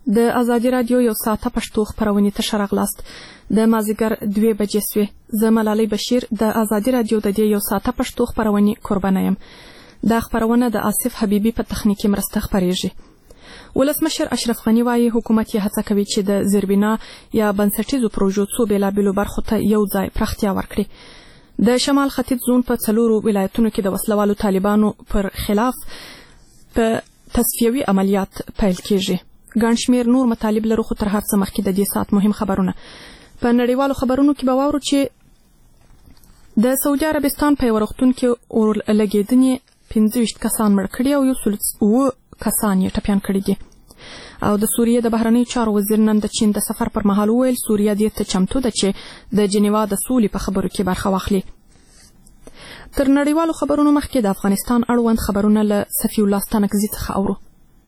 د ازادي رادیو یو ساعته پښتو خپرونې ته ښه راغلاست. د مازدیګر 2 بجې سوې. زه ملالۍ بشیر د ازادي رادیو د دې یو ساعته پښتو خپرونې قربانه یم. دا خپرونه د آصف حبیبي په تخنیکي مرسته خپریږي. ولسمشر اشرف غني وایي حکومت یې هڅه کوي چې د زیربنا یا بنسټیزو پروژو څو بیلابیلو برخو ته یو ځای پراختیا ورکړي. د شمال ختیځ زون په 4 ولایتونو کې د وسلوالو طالبانو پر خلاف په تصفیوي عملیات پیل کیږي. ګڼ شمېر نور مطالب لرو، خو تر هر څه مخکې د دې ساعت مهم خبرونه. په نړیوالو خبرونو کې به واورو چې د سعودي عربستان په یو روغتون کې اور لګېدنې 25 کسان مړ کړي او 107 کسان یې ټپیان کړي دي. او د سوریې د بهرنیو چارو وزیر نن د چین د سفر پر مهال وویل سوریه دې ته چمتو ده چې د جنیوا د سولې په خبرو کې برخه واخلي. تر نړیوالو خبرونو مخکې د افغانستان اړوند خبرونه له صفي الله ستانکزي څخه اورو.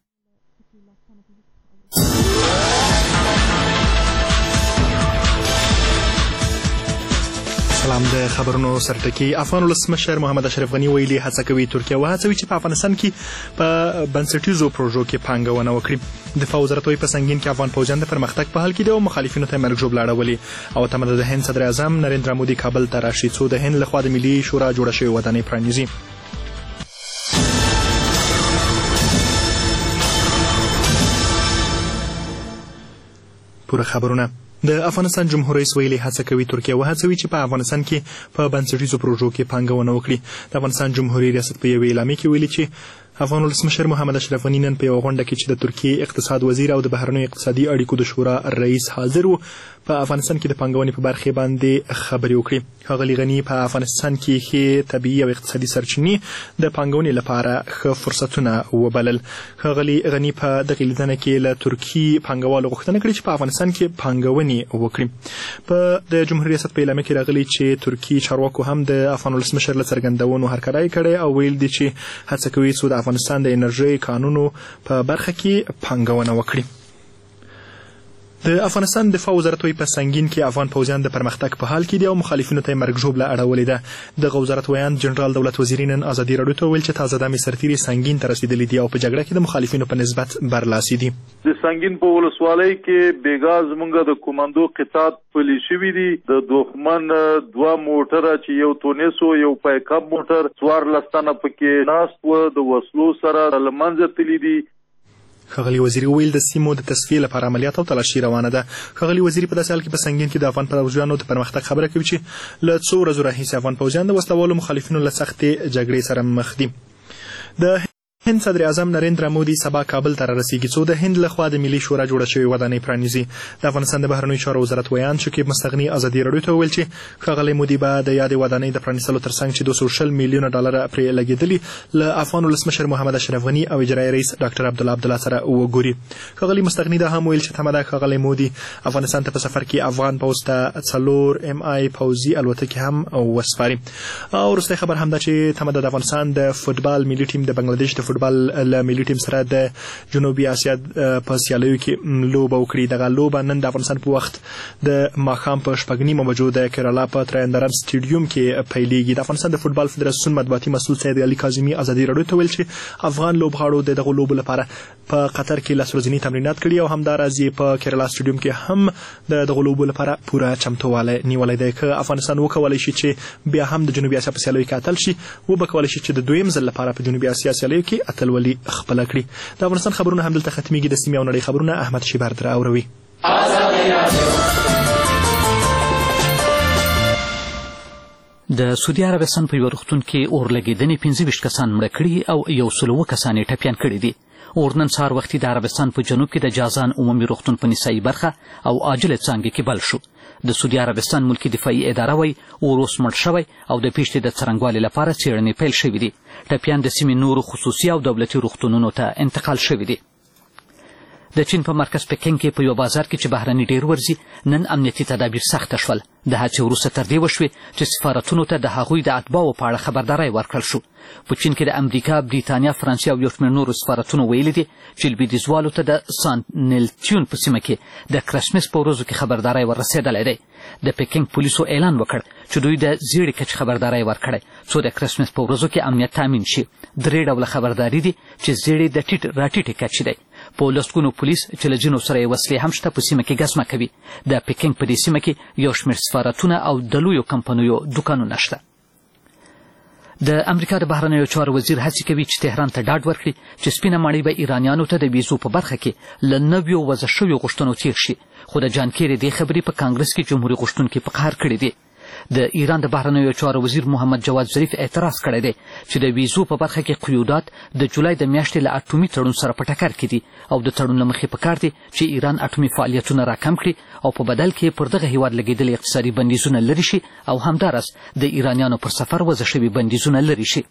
سلام. د خبرونو سرټکی. افغان ولسمشر محمد اشرف غني ویلي هڅه کوي ترکیه وهڅوي چې په افغانستان کې په بنسټیزو پروژو کې پانګونه وکړي. دفاع وزارت وايي په سنگین کې افغان پوځیان د پرمختګ په حال کې دي او مخالفینو ته مرګ ژوبل اړولي. او تمه د هند صدر اعظم نریندرا مودي کابل ته راشي څو د هند لخوا د ملي شورا جوړه شوې ودانۍ پرانیزي. پوره خبرونه. د افغانستان جمهور رئیس ویلي هڅه کوي ترکیه وهڅوي چې په افغانستان کې په بنسټیزو پروژو کې پانګونه وکړي. د افغانستان جمهوریت ریاست په یوې اعلامیه کې ویلي چې افغان ولسمشر محمد اشرف غني نن په یوه غونډه کې چې د ترکیې اقتصاد وزیر او د بهرنیو اقتصادي اړیکو د شورا رئیس حاضر وو په افغانستان کې د پانګونې په برخې باندې خبرې وکړي. ښاغلي غني په افغانستان کې ښې طبیعي او اقتصادي سرچینې د پانګونې لپاره ښه فرصتونه وبلل. ښاغلي غني په دغې لیدنه کې له ترکي پانګوالو غوښتنه کړې چې په افغانستان کې پانګونې وکړي. په د جمهوریت ریاست په اعلامیه کې راغلي چې ترکي چارواکو هم د افغان ولسمشر له څرګندونو هرکلی کړی او ویل دي چې هڅه کوي څو د افغانستان د انرژۍ قانونو په برخه کې پانګونه وکړي. د افغانستان دفاع وزارت وايي په سنگین کې افغان پوځیان د پرمختګ په حال کې دي او مخالفینو ته مرګ ژوبله اړولې ده. دغه وزارت ویاند جنرال دولت وزیري نن ازادي راډیو ته ویل چې تازه دمې سرتیري سنگین ته رسیدلي دي او په جګړه کې د مخالفینو په نسبت برلاسي دي. د سنگین په ولسوالۍ کې بیګا زمونږ د کوماندو قطاعت پلي شوي دي. د دښمن 2 موټره چې یو تونیسو یو پایکاپ موټر 14 تنه پکې ناست و د وسلو سره له منځه تللي دي. ښاغلي وزیري ویل د سیمو د تصفیې لپاره عملیات او تلاشي روانه ده. ښاغلي وزیري په داسې حال کې په سنگین کې د افغان پوځیانو د پرمختګ خبره کوي چې له څو ورځو راهیسې افغان پوځیان د وسلوالو مخالفینو له سختې جګړې سره مخ دي. د هند صدر اعظم نریندرا مودي سبا کابل ته رسیږي څو د هند لخوا د ملي شورا جوړه شوې ودانۍ پرانیزي. د افغانستان د بهرنیو چارو وزارت ویاند شکیب مستغني ازادي راډیو ته وویل چې ښاغلی مودي به د یادې ودانۍ د پرانیستلو ترڅنګ چې 240 میلیونه ډالر پرې لګېدلي له افغان ولسمشر محمد اشرف غني او اجرایي رئیس ډاکټر عبدالله سره وګوري. ښاغلي مستغني دا هم ویل چې تمه ده ښاغلی مودي افغانستان ته په سفر کې افغان پوځ ته 4 MI پوځي الوتکې هم وسپاري. او وروستی خبر هم ده چې تمه ده د افغانستان د فوټبال ملي ټیم د بنګلادیش د فوټبال ملي ټیم سره د جنوبي اسیا په سیالیو کې لوبه وکړي. دغه لوبه نن د افغانستان په وخت د ماښام په 6:30 بجو د کیرالا په ترایندران سټیډیوم کې پیلېږي. د افغانستان د فوټبال فدراسیون مطبوعاتي مسؤل سید علي کاظمي ازادي راډیو ته ویل چې افغان لوبغاړو د دغه لوبو لپاره په قطر کې لاسورځني تمرینات کړي او همداراز یې په کیرالا سټیډیوم کې هم د دغه لوبو لپاره پوره چمتووالی نیولی دی. که افغانستان وکولی شي چې بیا هم د جنوبي اسیا په سیالیو کې اتل شي، وبه کولی شي چې د دویم ځل لپاره په جنوبي اسیا سیالیو کې اتلولي خپله کړي. د افغانستان خبرونه همدلته ختمیږي. د سیمې او نړۍ خبرونه احمد شیبر در اوروي. د سعودي عربستان په یو روغتون کې اور لګېدنې 25 کسان مړه کړي او 100 کسان یې ټپیان کړي دي. اور نن سهار وختي د عربستان په جنوب کې د جازان عمومي روغتون په نسایي برخه او عاجله څانګې کې بل شو. د سعودي عربستان ملکي دفاعي اداره وایي اور اوس مړ شوی او د پیښې د څرنګوالي لپاره څېړنې پیل شوي دي. ټپیان د سیمې نورو خصوصي او دولتي روغتونونو ته انتقال شوي دي. د چین په مرکز پکین کې په یو بازار کې چې بهرني ډېر ورځي نن امنیتي تدابیر سخته شول. د هڅې وروسته تر دې وشوې چې سفارتونو ته د هغوی د اتباعو په اړه خبرداری ورکړل شو. په چین کې د امریکا، بریتانیا، فرانسې او یو شمېر نورو سفارتونو ویلي دي چې لویدیځوالو ته د سانتنلتیون په سیمه کې د کرسمس په ورځو کې خبرداری وررسېدلی دی. د پکین پولیسو اعلان وکړ چې دوی د زیړې کچې خبرداری ورکړی څو د کرسمس په ورځو کې امنیت تامین شي. 3 ډوله خبرداری دي چې زیړې د ټیټ راټیټې کچې دی. په لسګونو پولیس چې له ځینو سره یې وسلې هم شته په سیمه کې ګزمه کوي. د پیکینګ په دې سیمه کې یو شمېر سفارتونه او د لویو کمپنیو دوکانونه شته. د امریکا د بهرنیو چارو وزیر هڅې کوي چې تهران ته ډاډ ورکړي چې سپینه ماڼۍ به ایرانیانو ته د ویزو په برخه کې له نویو وضع شویو غوښتنو تېر شي، خو د جان کیري دې خبرې په کانګرس کې جمهوري غوښتونکي په قهر کړي دي. د ایران د بهرنیو چارو وزیر محمد جواد ظریف اعتراض کړی دی چې د ویزو په برخه کې قیودات د جولای د میاشتې له اټومي تړون سره په ټکر کې دي او د تړون له مخې پکار دي چې ایران اټومي فعالیتونه راکم کړي او په بدل کې پر دغه هیواد لګېدلي اقتصادي بندیزونه لرې شي او همداراز د ایرانیانو پر سفر وضع شوي بندیزونه لرې شي.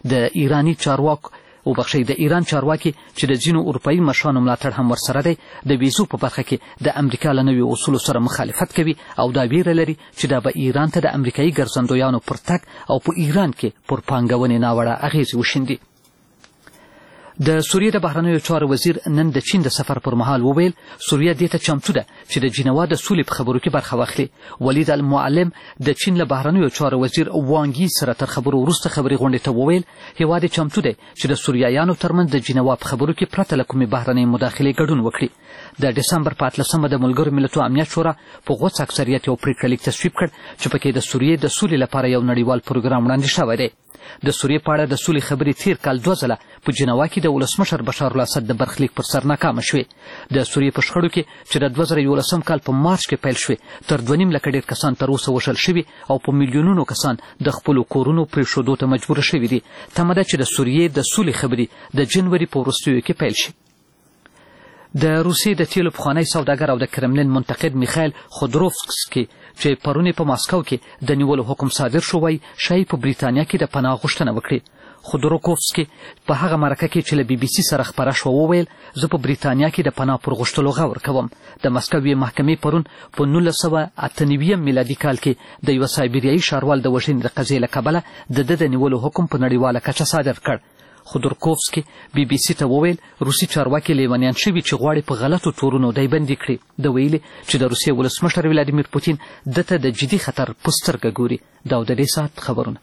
د ایران چارواکي چې د ځینو اروپایي مشرانو ملاتړ هم ورسره دی د ویزو په برخه کې د امریکا له نویو اصولو سره مخالفت کوي او دا ویره لري چې دا به ایران ته د امریکایي ګرځندویانو پر تګ او په ایران کې پر پانګونې ناوړه اغیزې وشیندي. د سوریې د بهرنیو چارو وزیر نن د چین د سفر پر مهال وویل سوریه دې ته چمتو ده چې د جنوا د سولې په خبرو کې برخه واخلي. ولید المعلم د چین له بهرنیو چارو وزیر وانګي سره تر خبرو وروسته خبري غونډې ته وویل هیواد یې چمتو دی چې د سوریایانو ترمنځ د جنوا په خبرو کې پرته له کومې بهرنۍ مداخلې ګډون وکړي. د ډسمبر په 18 د ملګرو ملتونو امنیت شورا په غوڅ اکثریت یو پریکړه لیک تصویب کړ چې پکې د سوریې د سولې لپاره یو نړیوال پروګرام وړاندې شوی دی. د سوریې په اړه د سولې خبرې تیر کال 2 ځله په جنوا کې د ولسمشر بشار الاسد د برخلیک پر سر ناکامه شوې. د سوریې په شخړو کې چې د 2011 کال په مارچ کې پیل شوې تر 2.5 لکه ډېر کسان تر اوسه وژل شوي او په میلیونونو کسان د خپلو کورونو پرېښودو ته مجبوره شوي دي. تمه ده چې د سوریې د سولې خبرې د جنوري په وروستیو کې پیل شي. د روسیې د تیلو پخوانی سوداګر او د کرملین منتقد میخایل خودروفسکي چې پرون په ماسکو کې د نیولو حکم صادر شو وایي شاید په بریتانیا کې د پناه غوښتنه وکړي. خودروکوفسکي په هغه مرکه کې چې له بي بي سي سره خپره شوه وویل زه په بریتانیا کې د پناه پر غوښتلو غور کوم. د مسکو محکمې پرون په 1998 میلادي کال کې د یوه سایبریایي ښاروال د وژنې د قضیې له کبله د نیولو حکم په نړیواله کچه صادر کړ. خودروکوفسکي بي بي سي ته وویل روسي چارواکي لیونیان شوي چې غواړي په غلطو تورونو دی بندي کړي. د ویلي چې د روسیې ولسمشر ولادیمیر پوتین دته د جدي خطر په سترګه ګوري. دا د دې ساعت خبرونه.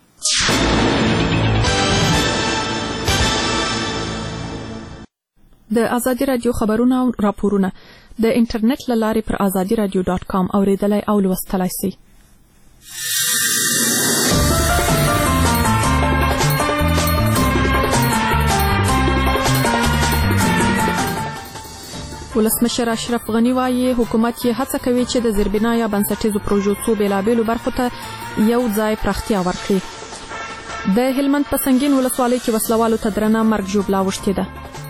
د ازادي رادیو خبرونه او راپورونه د انټرنیټ له لارې پر azadiradio.com اوریدلای او لوستلای شئ. ولسمشر اشرف غنی وایي حکومت یې هڅه کوي چې د زیربنا یا بنسټیزو پروژو څو بېلابېلو برخو ته یو ځای پراختیا ورکړي. د هلمند په سنګین ولسوالۍ کې وسلوالو ته درنه مرګ ژوبله اوښتې ده.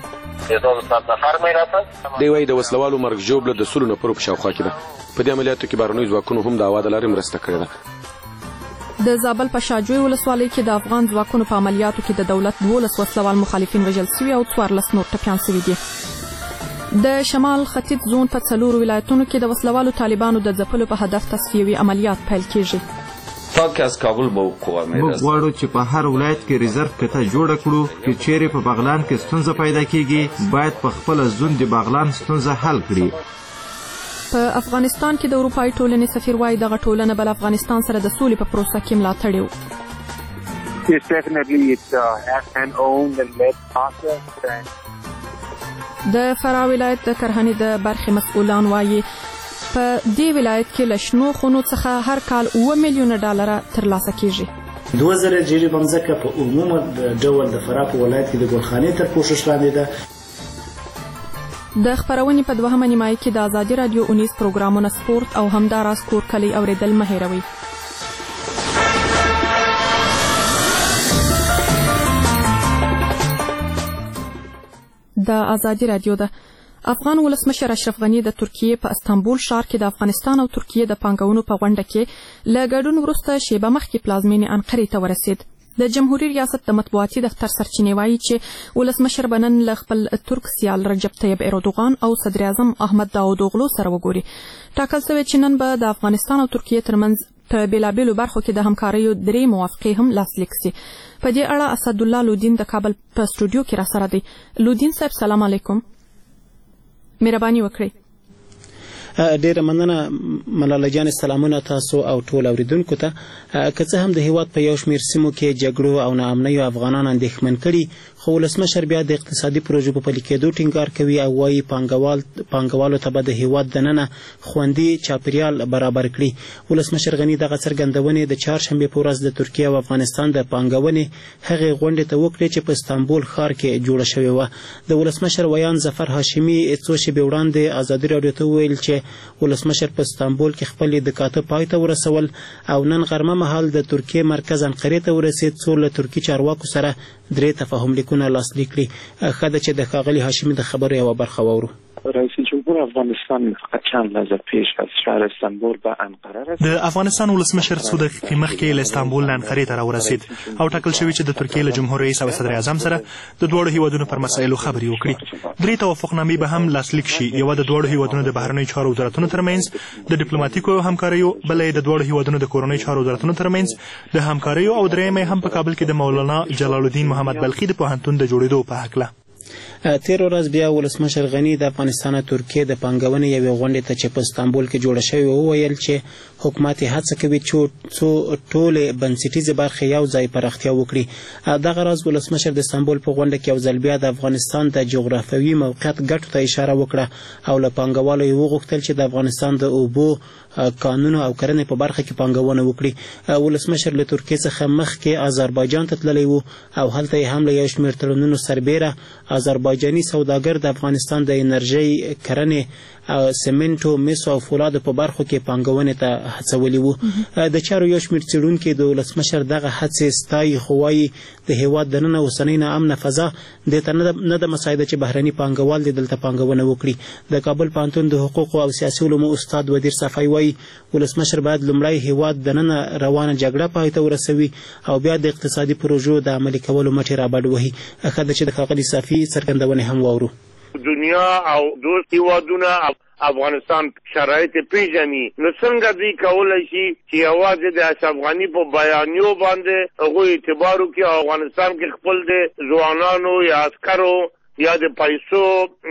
دی وایي د وسلوالو مرګ ژوبله د سلو نفرو په شاوخوا کې ده. په دې عملیاتو کې بهرنیو ځواکونو هم د هوا د لارې مرسته کړې ده. د زابل په شاجوی ولسوالۍ کې د افغان ځواکونو په عملیاتو کې د دولت 12 وسلوال مخالفین وژل شوي او 14 نور ټپیان شوي دي. د شمال ختیځ زون په 4 ولایتونو کې د وسلوالو طالبانو د ځپلو په هدف تصفیوي عملیات پیل کیږي. موږ غواړو چې په هر ولایت کې ریزرو قطعه جوړه کړو چې چیرې په بغلان کې ستونزه پیدا کیږي باید په خپل زون د بغلان ستونزه حل کړي. په افغانستان کې د اروپایي ټولنې سفیر وایي دغه ټولنه بل افغانستان سره د سولې په پروسه کې ملاتړ وکړي. د فراه ولایت د کرهنې د برخې مسؤلان وایي په دې ولایت کې له شنو خونو څخه هر کال 8 میلیونه ډالر ترلاسه کیږي. 2000 جریبه مځکه په عمومي ډول د فراه په ولایت کې د ګلخانې تر پوښښ لاندې ده. د خبرونې په 2مه نیمایي کې د ازادي رادیو 19 پروګرامونه سپورت او همداراز کور کلی اوریدل مه هیروئ. د ازادي رادیو د افغان ولسمشر اشرف غنی د ترکیې په استانبول ښار کې د افغانستان او ترکیې د پانګونو په غونډه کې له ګډون وروسته شیبه مخکې پلازمینې انقرې ته ورسید. د جمهوریت ریاست د مطبوعاتي دفتر سرچینې وایي چې ولسمشر به نن له خپل ترک سیال رجب طیب اردوغان او صدر اعظم احمد داودوغلو سره وګوري. ټاکل شوی چې نن به د افغانستان او ترکیې ترمنځ په بېلابېلو برخو کې د همکاریو 3 موافقې هم لاسلیک شي. په دې اړه اسدالله لودین د کابل په سټوډیو کې راسره دی. لودین صاحب سلام علیکم. مهرباني وکړئ. ډیره مننه ملاله جان. سلامونه تاسو او ټول اوریدونکو ته. که څه هم د هیواد په یو شمېر سیمو کې جګړو او ناامنیو افغانان اندېښمن کړي، خو ولسمشر بیا د اقتصادي پروژو په پلي کېدو ټینګار کوي او وایي پانګوالو ته به د هیواد دننه خوندي چاپیریال برابر کړي. ولسمشر غني دغه څرګندونې د چهارشنبې په ورځ د ترکیه او افغانستان د پانګونې هغې غونډې ته وکړې چې په استانبول ښار کې جوړه شوې وه. د ولسمشر ویان ظفر هاشمي څو شېبې وړاندې ازادي راډیو ته وویل چې ولسمشر په استانبول کې خپل لیدکاته پای ته ورسول او نن غرمه مهال د ترکیې مرکز انقرې ته ورسېد، څو له ترکي چارواکو سره 3 تفاهم لیکونه لاسلیک کړي. ښه ده چې د ښاغلي هاشمي د خبرو یوه برخه واورو. رئیس جمهور افغانستان چند لحظه پیش از شهر استانبول به انقره رسید. د افغانستان ولسمشر څو دقیقې مخکې له استانبول نه انقرې ته راورسېد او ټاکل شوي چې د ترکیې له جمهور رئیس او صدر اعظم سره د دواړو هیوادونو پر مسایلو خبرې وکړي. 3 توافقنامې به هم لاسلیک شي، یوه د دواړو هیوادونو د بهرنیو چارو وزارتونو ترمنځ د ډیپلوماټیکو همکاریو، بله یې د دواړو هیوادونو د کورنیو چارو وزارتونو ترمنځ د همکاریو او درېیمه هم په کابل کې د مولانا جلال الدین محمد بلخي د پوهنتون د جوړېدو په هکله. تیر ورځ بیا ولسمشر غني د افغانستان او ترکیې د پانګونې یوې غونډې ته چې په استانبول کې جوړه شوې وویل چې حکومت هڅه کوي چې ټولې بنسټیزې برخې یو ځای پراختیا وکړي. دغه راز ولسمشر د استانبول په غونډه کې یو ځل بیا د افغانستان د جغرافیوي موقعیت ګټو ته اشاره وکړه او له پانګوالو یې وغوښتل چې د افغانستان د اوبو، قانون او کرنې په برخه کې پانګونه وکړي. ولسمشر له ترکیې څخه مخکې آذربایجان ته تللی و او هلته یې هم له یو شمېر تړونونو سربیره آذربایجاني سوداګر د افغانستان د انرژۍ، کرنې، سمنټو، مسو او فولادو په برخو کې پانګونې ته هڅولي وو. د چارو یو شمېر څېړونکي د ولسمشر دغه هڅې ستایي، خو وایي د هیواد دننه اوسنۍ ناامنه فضا دې ته نه ده مساعده چې بهرني پانګوال دې دلته پانګونه وکړي. د کابل پوهنتون د حقوقو او سیاسي علومو استاد ودیر صفای وایي ولسمشر باید لومړی هیواد دننه روانه جګړه پای ته ورسوي او بیا د اقتصادي پروژو د عملي کولو مټې رابډ وهي. ښه ده چې د ښاغلي صافي څرګندونې هم واورو. دنیا او دوست هیوادونه افغانستان شرایط پیژني، نو څنګه دوی کولی شي چې یوازې د اشرف غني په بیانیو باندې هغوی اعتبار وکړي او افغانستان کې خپل د ځوانانو یا عسکرو یا د پیسو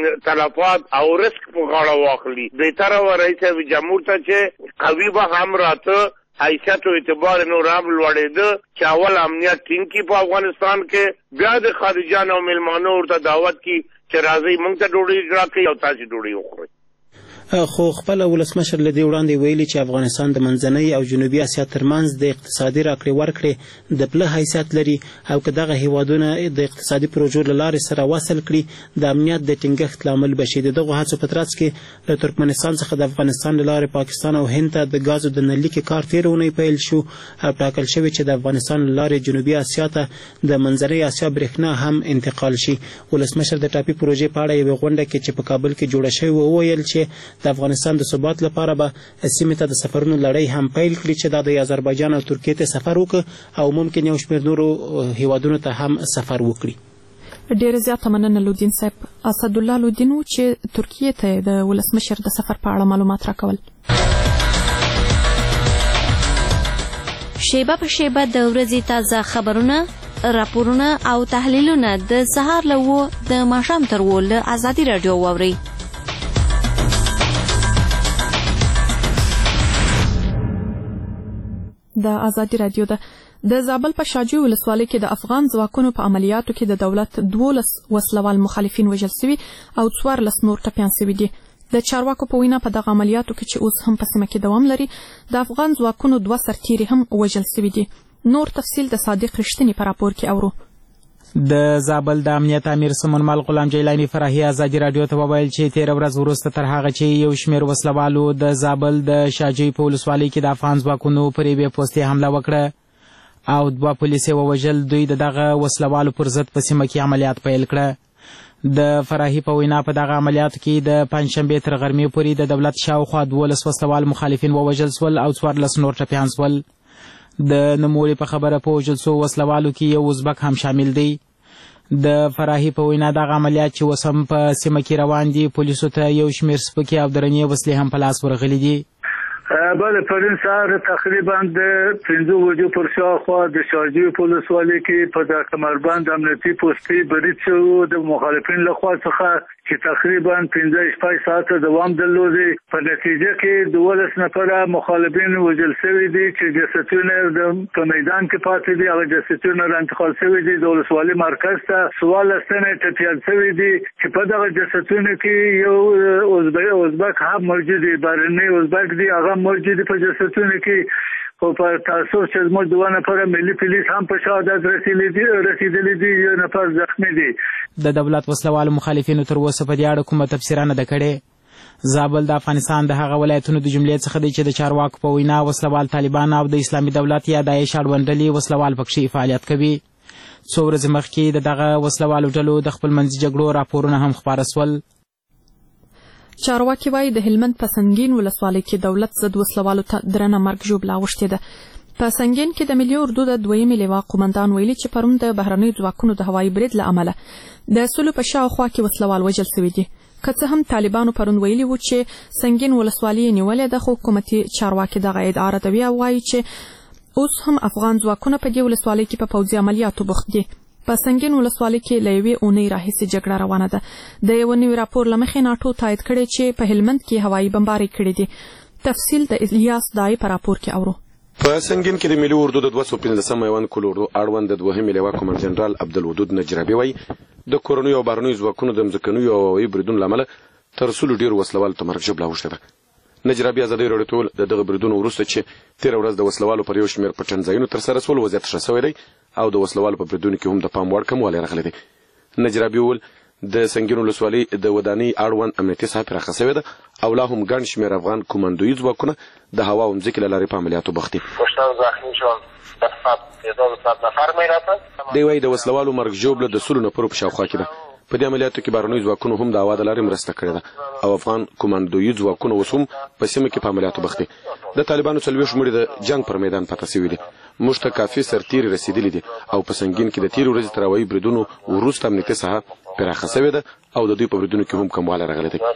تلفات او رسک په غاړه واخلي. بهتره و رئیس جمهور ته چې قوي به هم راته حیثیت او اعتبار نور هم لوړېده چې اول امنیت ټینګ کړي په افغانستان کې، بیا د خارجیانو او میلمانو ورته دعوت کړي چې راځئ موږ ته ډوډۍ راکړئ او تاسې ډوډۍ وخورئ. خو خپل ولسمشر له دې وړاندې ویلي چې افغانستان د منځنۍ او جنوبي اسیا ترمنځ د اقتصادي راکړې ورکړې د پله حیثیت لري او که دغه هیوادونه د اقتصادي پروژو له لارې سره وصل کړي د امنیت د ټینګښت لامل به شي. د دغو هڅو په ترڅ کې له ترکمنستان څخه د افغانستان له لارې پاکستان او هند ته د ګازو د نللیکې کار تېره اونۍ پیل شو او ټاکل شوی چې د افغانستان له لارې جنوبي اسیا ته د منځنۍ اسیا برېښنا هم انتقال شي. ولسمشر د ټاپي پروژې په اړه یوې غونډه کې چې په کابل کې جوړه شوې وویل چې د افغانستان د ثبات لپاره به سیمې ته د سفرونو لړۍ هم پیل کړي چې دا د آذربایجان او ترکیې ته سفر وکړي او ممکن یو شمېر نورو هیوادونو ته هم سفر وکړي. ډېره زیاته مننه لودین صاحب. اسدالله لودین و چې ترکیې ته د ولسمشر د سفر په اړه معلومات راکول. شیبه په شیبه د ورځې تازه خبرونه، راپورونه او تحلیلونه د سهار له 9 د ماښام تر 10 له ازادي راډیو واورئ. د ازادي راډیو د زابل په شاجوی ولسوالۍ کې د افغان ځواکونو په عملیاتو کې د دولت 12 وسلوال مخالفین وژل شوي او 14 نور ټپیان شوي دي. د چارواکو په وینا په دغه عملیاتو کې چې اوس هم په سیمه کې دوام لري د افغان ځواکونو 2 سرتیري هم وژل شوي دي. نور تفصیل د صادق رښتینی په راپور کې اورو. د زابل د امنیت امیر سمون مال غلام جیلانی فرحي ازادي راډیو ته وویل چې 13 ورځ وروسته تر هغه چې یو شمېر وسلوالو د زابل د شاجوی په ولسوالۍ کې د افغان ځواکونو پر یوې پوستې حمله وکړه او 2 پولیس یې ووژل، دوی دغه وسلوالو پر ضد په سیمه کې عملیات پیل کړه. د فرحي په وینا په دغه عملیاتو کې د پنجشنبې تر غرمې پورې د دولت شاوخوا 12 وسلوال مخالفین ووژل شول او 14 نور ټپیان شول. د نوموړي په خبره په وژل شوو وسلوالو کې یو ازبک هم شامل دی. د فرحي په وینا دغه عملیات چې اوس هم په سیمه کې روان دي، پولیسو ته یو شمېر سپکې او درنې وسلې هم په لاس ورغلي دي. بله پرون سهار تقریبا د 5 بجو پر شاوخوا د شارجې په ولسوالۍ کې په د کمربند امنیتي پوستې برید شو د مخالفین لخوا څخه چې تقریبا 15 ساعته دوام درلودي. په نتیجه کې 12 نفره مخالفین وژل شوي دي چې جسدونه په میدان کې پاتې دي. هغه جسدونه انتقال شوي دي د ولسوالۍ مرکز ته. 14 تنه ټپیان شوي دي چې په دغه جسدونه کې یو ازبک هم موجود دي، بهرنی ازبک دي، هغه موجود دي په جسدونه کې. خو په تاسو چې زموږ 2 نفره ملي پولیس هم په شهادت رسیدلي دي، یو نفر زخمی دي. د دولت وسلوالو مخالفینو تر اوسه په دې اړه کومه تبصره نه ده کړې. زابل د افغانستان د هغه ولایتونو د جملې څخه دی چې د چارواکو په وینا وسلوال طالبان او د اسلامي دولت یا داعش اړوند ډلې وسلوال پکښې فعالیت کوي. څو ورځې مخکې د دغه وسلوالو ډلو د خپلمنځي جګړو راپورونه هم خپاره سول. چارواکي وایي د هلمند په سنګین ولسوالۍ کې دولت ضد وسلوالو ته درنه مرګ ژوبله اوښتې ده. په سنګین کې د ملي اردو د 2 لواء قومندان ویلي چې پرون د بهرنیو ځواکونو د هوایي برید له امله د سلو په شاوخوا کې وسلوال وژل شوي دي. که څه هم طالبانو پرون ویلي وو چې سنګین ولسوالۍ یې نیولې ده، خو حکومتي چارواکي دغه ادعا ردوي او وایي چې اوس هم افغان ځواکونه په دې ولسوالۍ کې په پوځي عملیاتو بوخت دي. په سنګین ولسوالۍ کې له یوې اونۍ راهیسې جګړه روانه ده. د یو نوي راپور له مخې ناټو تایید کړی چې په هلمند کې هوایي بمبارۍ کړې دي. تفصیل د الیاس دای په راپور کې اورو. په سنګین کې د ملي اردو د 215 میوان کول اردو اړوند د 2 لواء قومندان جنرال عبدالودود نجرابي وایي د کورنیو او بهرنیو ځواکونو د مځکنیو او هوایي بریدونو له امله تر سلو ډېرو وسلوالو ته مرګ ژوبله اوښتې ده. نجرابي ازادۍ راډیو ته د دغه بریدونو وروسته چې تېره ورځ د وسلوالو پر یو شمېر پټنځایونو ترسره سول وضعیت ښه شوی دی او د وسلوالو په بریدونو کې هم د پام وړ کموالی راغلی دی. نجرابي وویل د سنګین ولسوالۍ د ودانۍ اړوند امنیتي ساحه پراخه شوې ده او لا هم ګڼ شمېر افغان کومندویي ځواکونه د هوا او مځکې له لارې په عملیاتو بوخت دي. دی وایي د وسلوالو مرګ ژوبله د 100 نفرو په شاوخوا کې ده. په دې عملیاتو کې بهرنیو ځواکونو هم د هوا د لارې مرسته کړې ده او افغان کومندویي ځواکونه اوس هم په سیمه کې په عملیاتو بوخت دي. د طالبانو 40 مړي د جنگ پر میدان پاتې شوي دي. موږ ته کافي سرتیري رسیدلي دي او په سنګین کې د تېرې ورځې تر هوایي بریدونو وروسته امنیتي ساحه پراخه شوې ده او د دوی په بریدونو کې هم کموالی راغلی دی.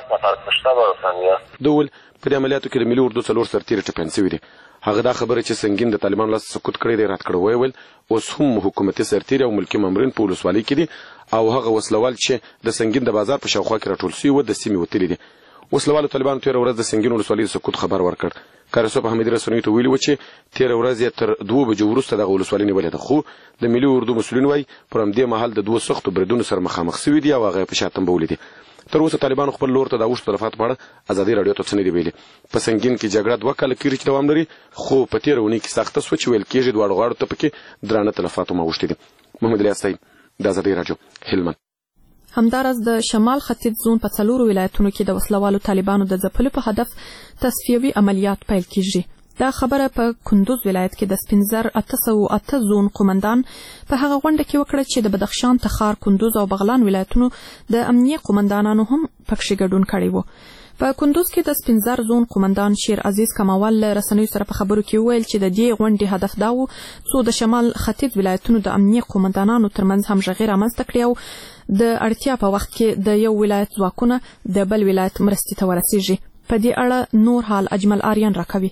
ده وویل په دې عملیاتو کې د ملي اردو 4 سرتیري ټپیان شوي دي. هغه دا خبره چې سنګین د طالبانو لاس سقوط کړی دی رد کړی. ویل اوس هم حکومتي سرتیري او ملکي مامورین په ولسوالۍ کې دي او هغه وسلوال چې د سنګین د بازار په شاوخوا کې راټول شوي وو د سیمې وتلي دي. وسلوالو طالبانو تېره ورځ د سنګین ولسوالۍ د سقوط خبر ورکړ. کارسوف احمدي رسنیو ته ویلي وو چې تېره ورځ یې تر 2 بجو وروسته دغه ولسوالۍ نیولې ده، خو د ملي اردو مسؤلین وایي پر همدې مهال د 2 سختو بریدونو سره مخامخ شوي دي او هغه یې په شا تنبولي دي. تر اوسه طالبانو خپل لور ته د اوښتو تلفاتو په اړه ازادي راډیو ته څه نه دي ویلي. په سنګین کې جګړه 2 کاله کېږي چې دوام لري، خو په تېره اونۍ کې سخته شوه چې ویل کېږي دواړو غاړو ته پکې درانه تلفات هم اوښتي دي. محمد الیاس صاحب د ازادي راډیو هلمند. همداراز د شمال ختیځ زون په 4 ولایتونو کې د وسلوالو طالبانو د ځپلو په هدف تصفیوي عملیات پیل کیږي. دا خبره په کندوز ولایت کې د سپینزر 808 زون قومندان په هغه غونډه کې وکړه چې د بدخشان، تخار، کندوز او بغلان ولایتونو د امنیه قومندانانو هم پکښې ګډون کړی و. په کندوز کې د سپینزر زون قومندان شیر عزیز کماول له رسنیو سره په خبرو کې وویل چې د دې غونډې هدف دا و څو د شمال ختیځ ولایتونو د امنیه قومندانانو ترمنځ همغږي رامنځته کړي او د اړتیا په وخت کې د یو ولایت ځواکونه د بل ولایت مرستې ته ورسیږي. په دې اړه نور حال اجمل آریان راکوي.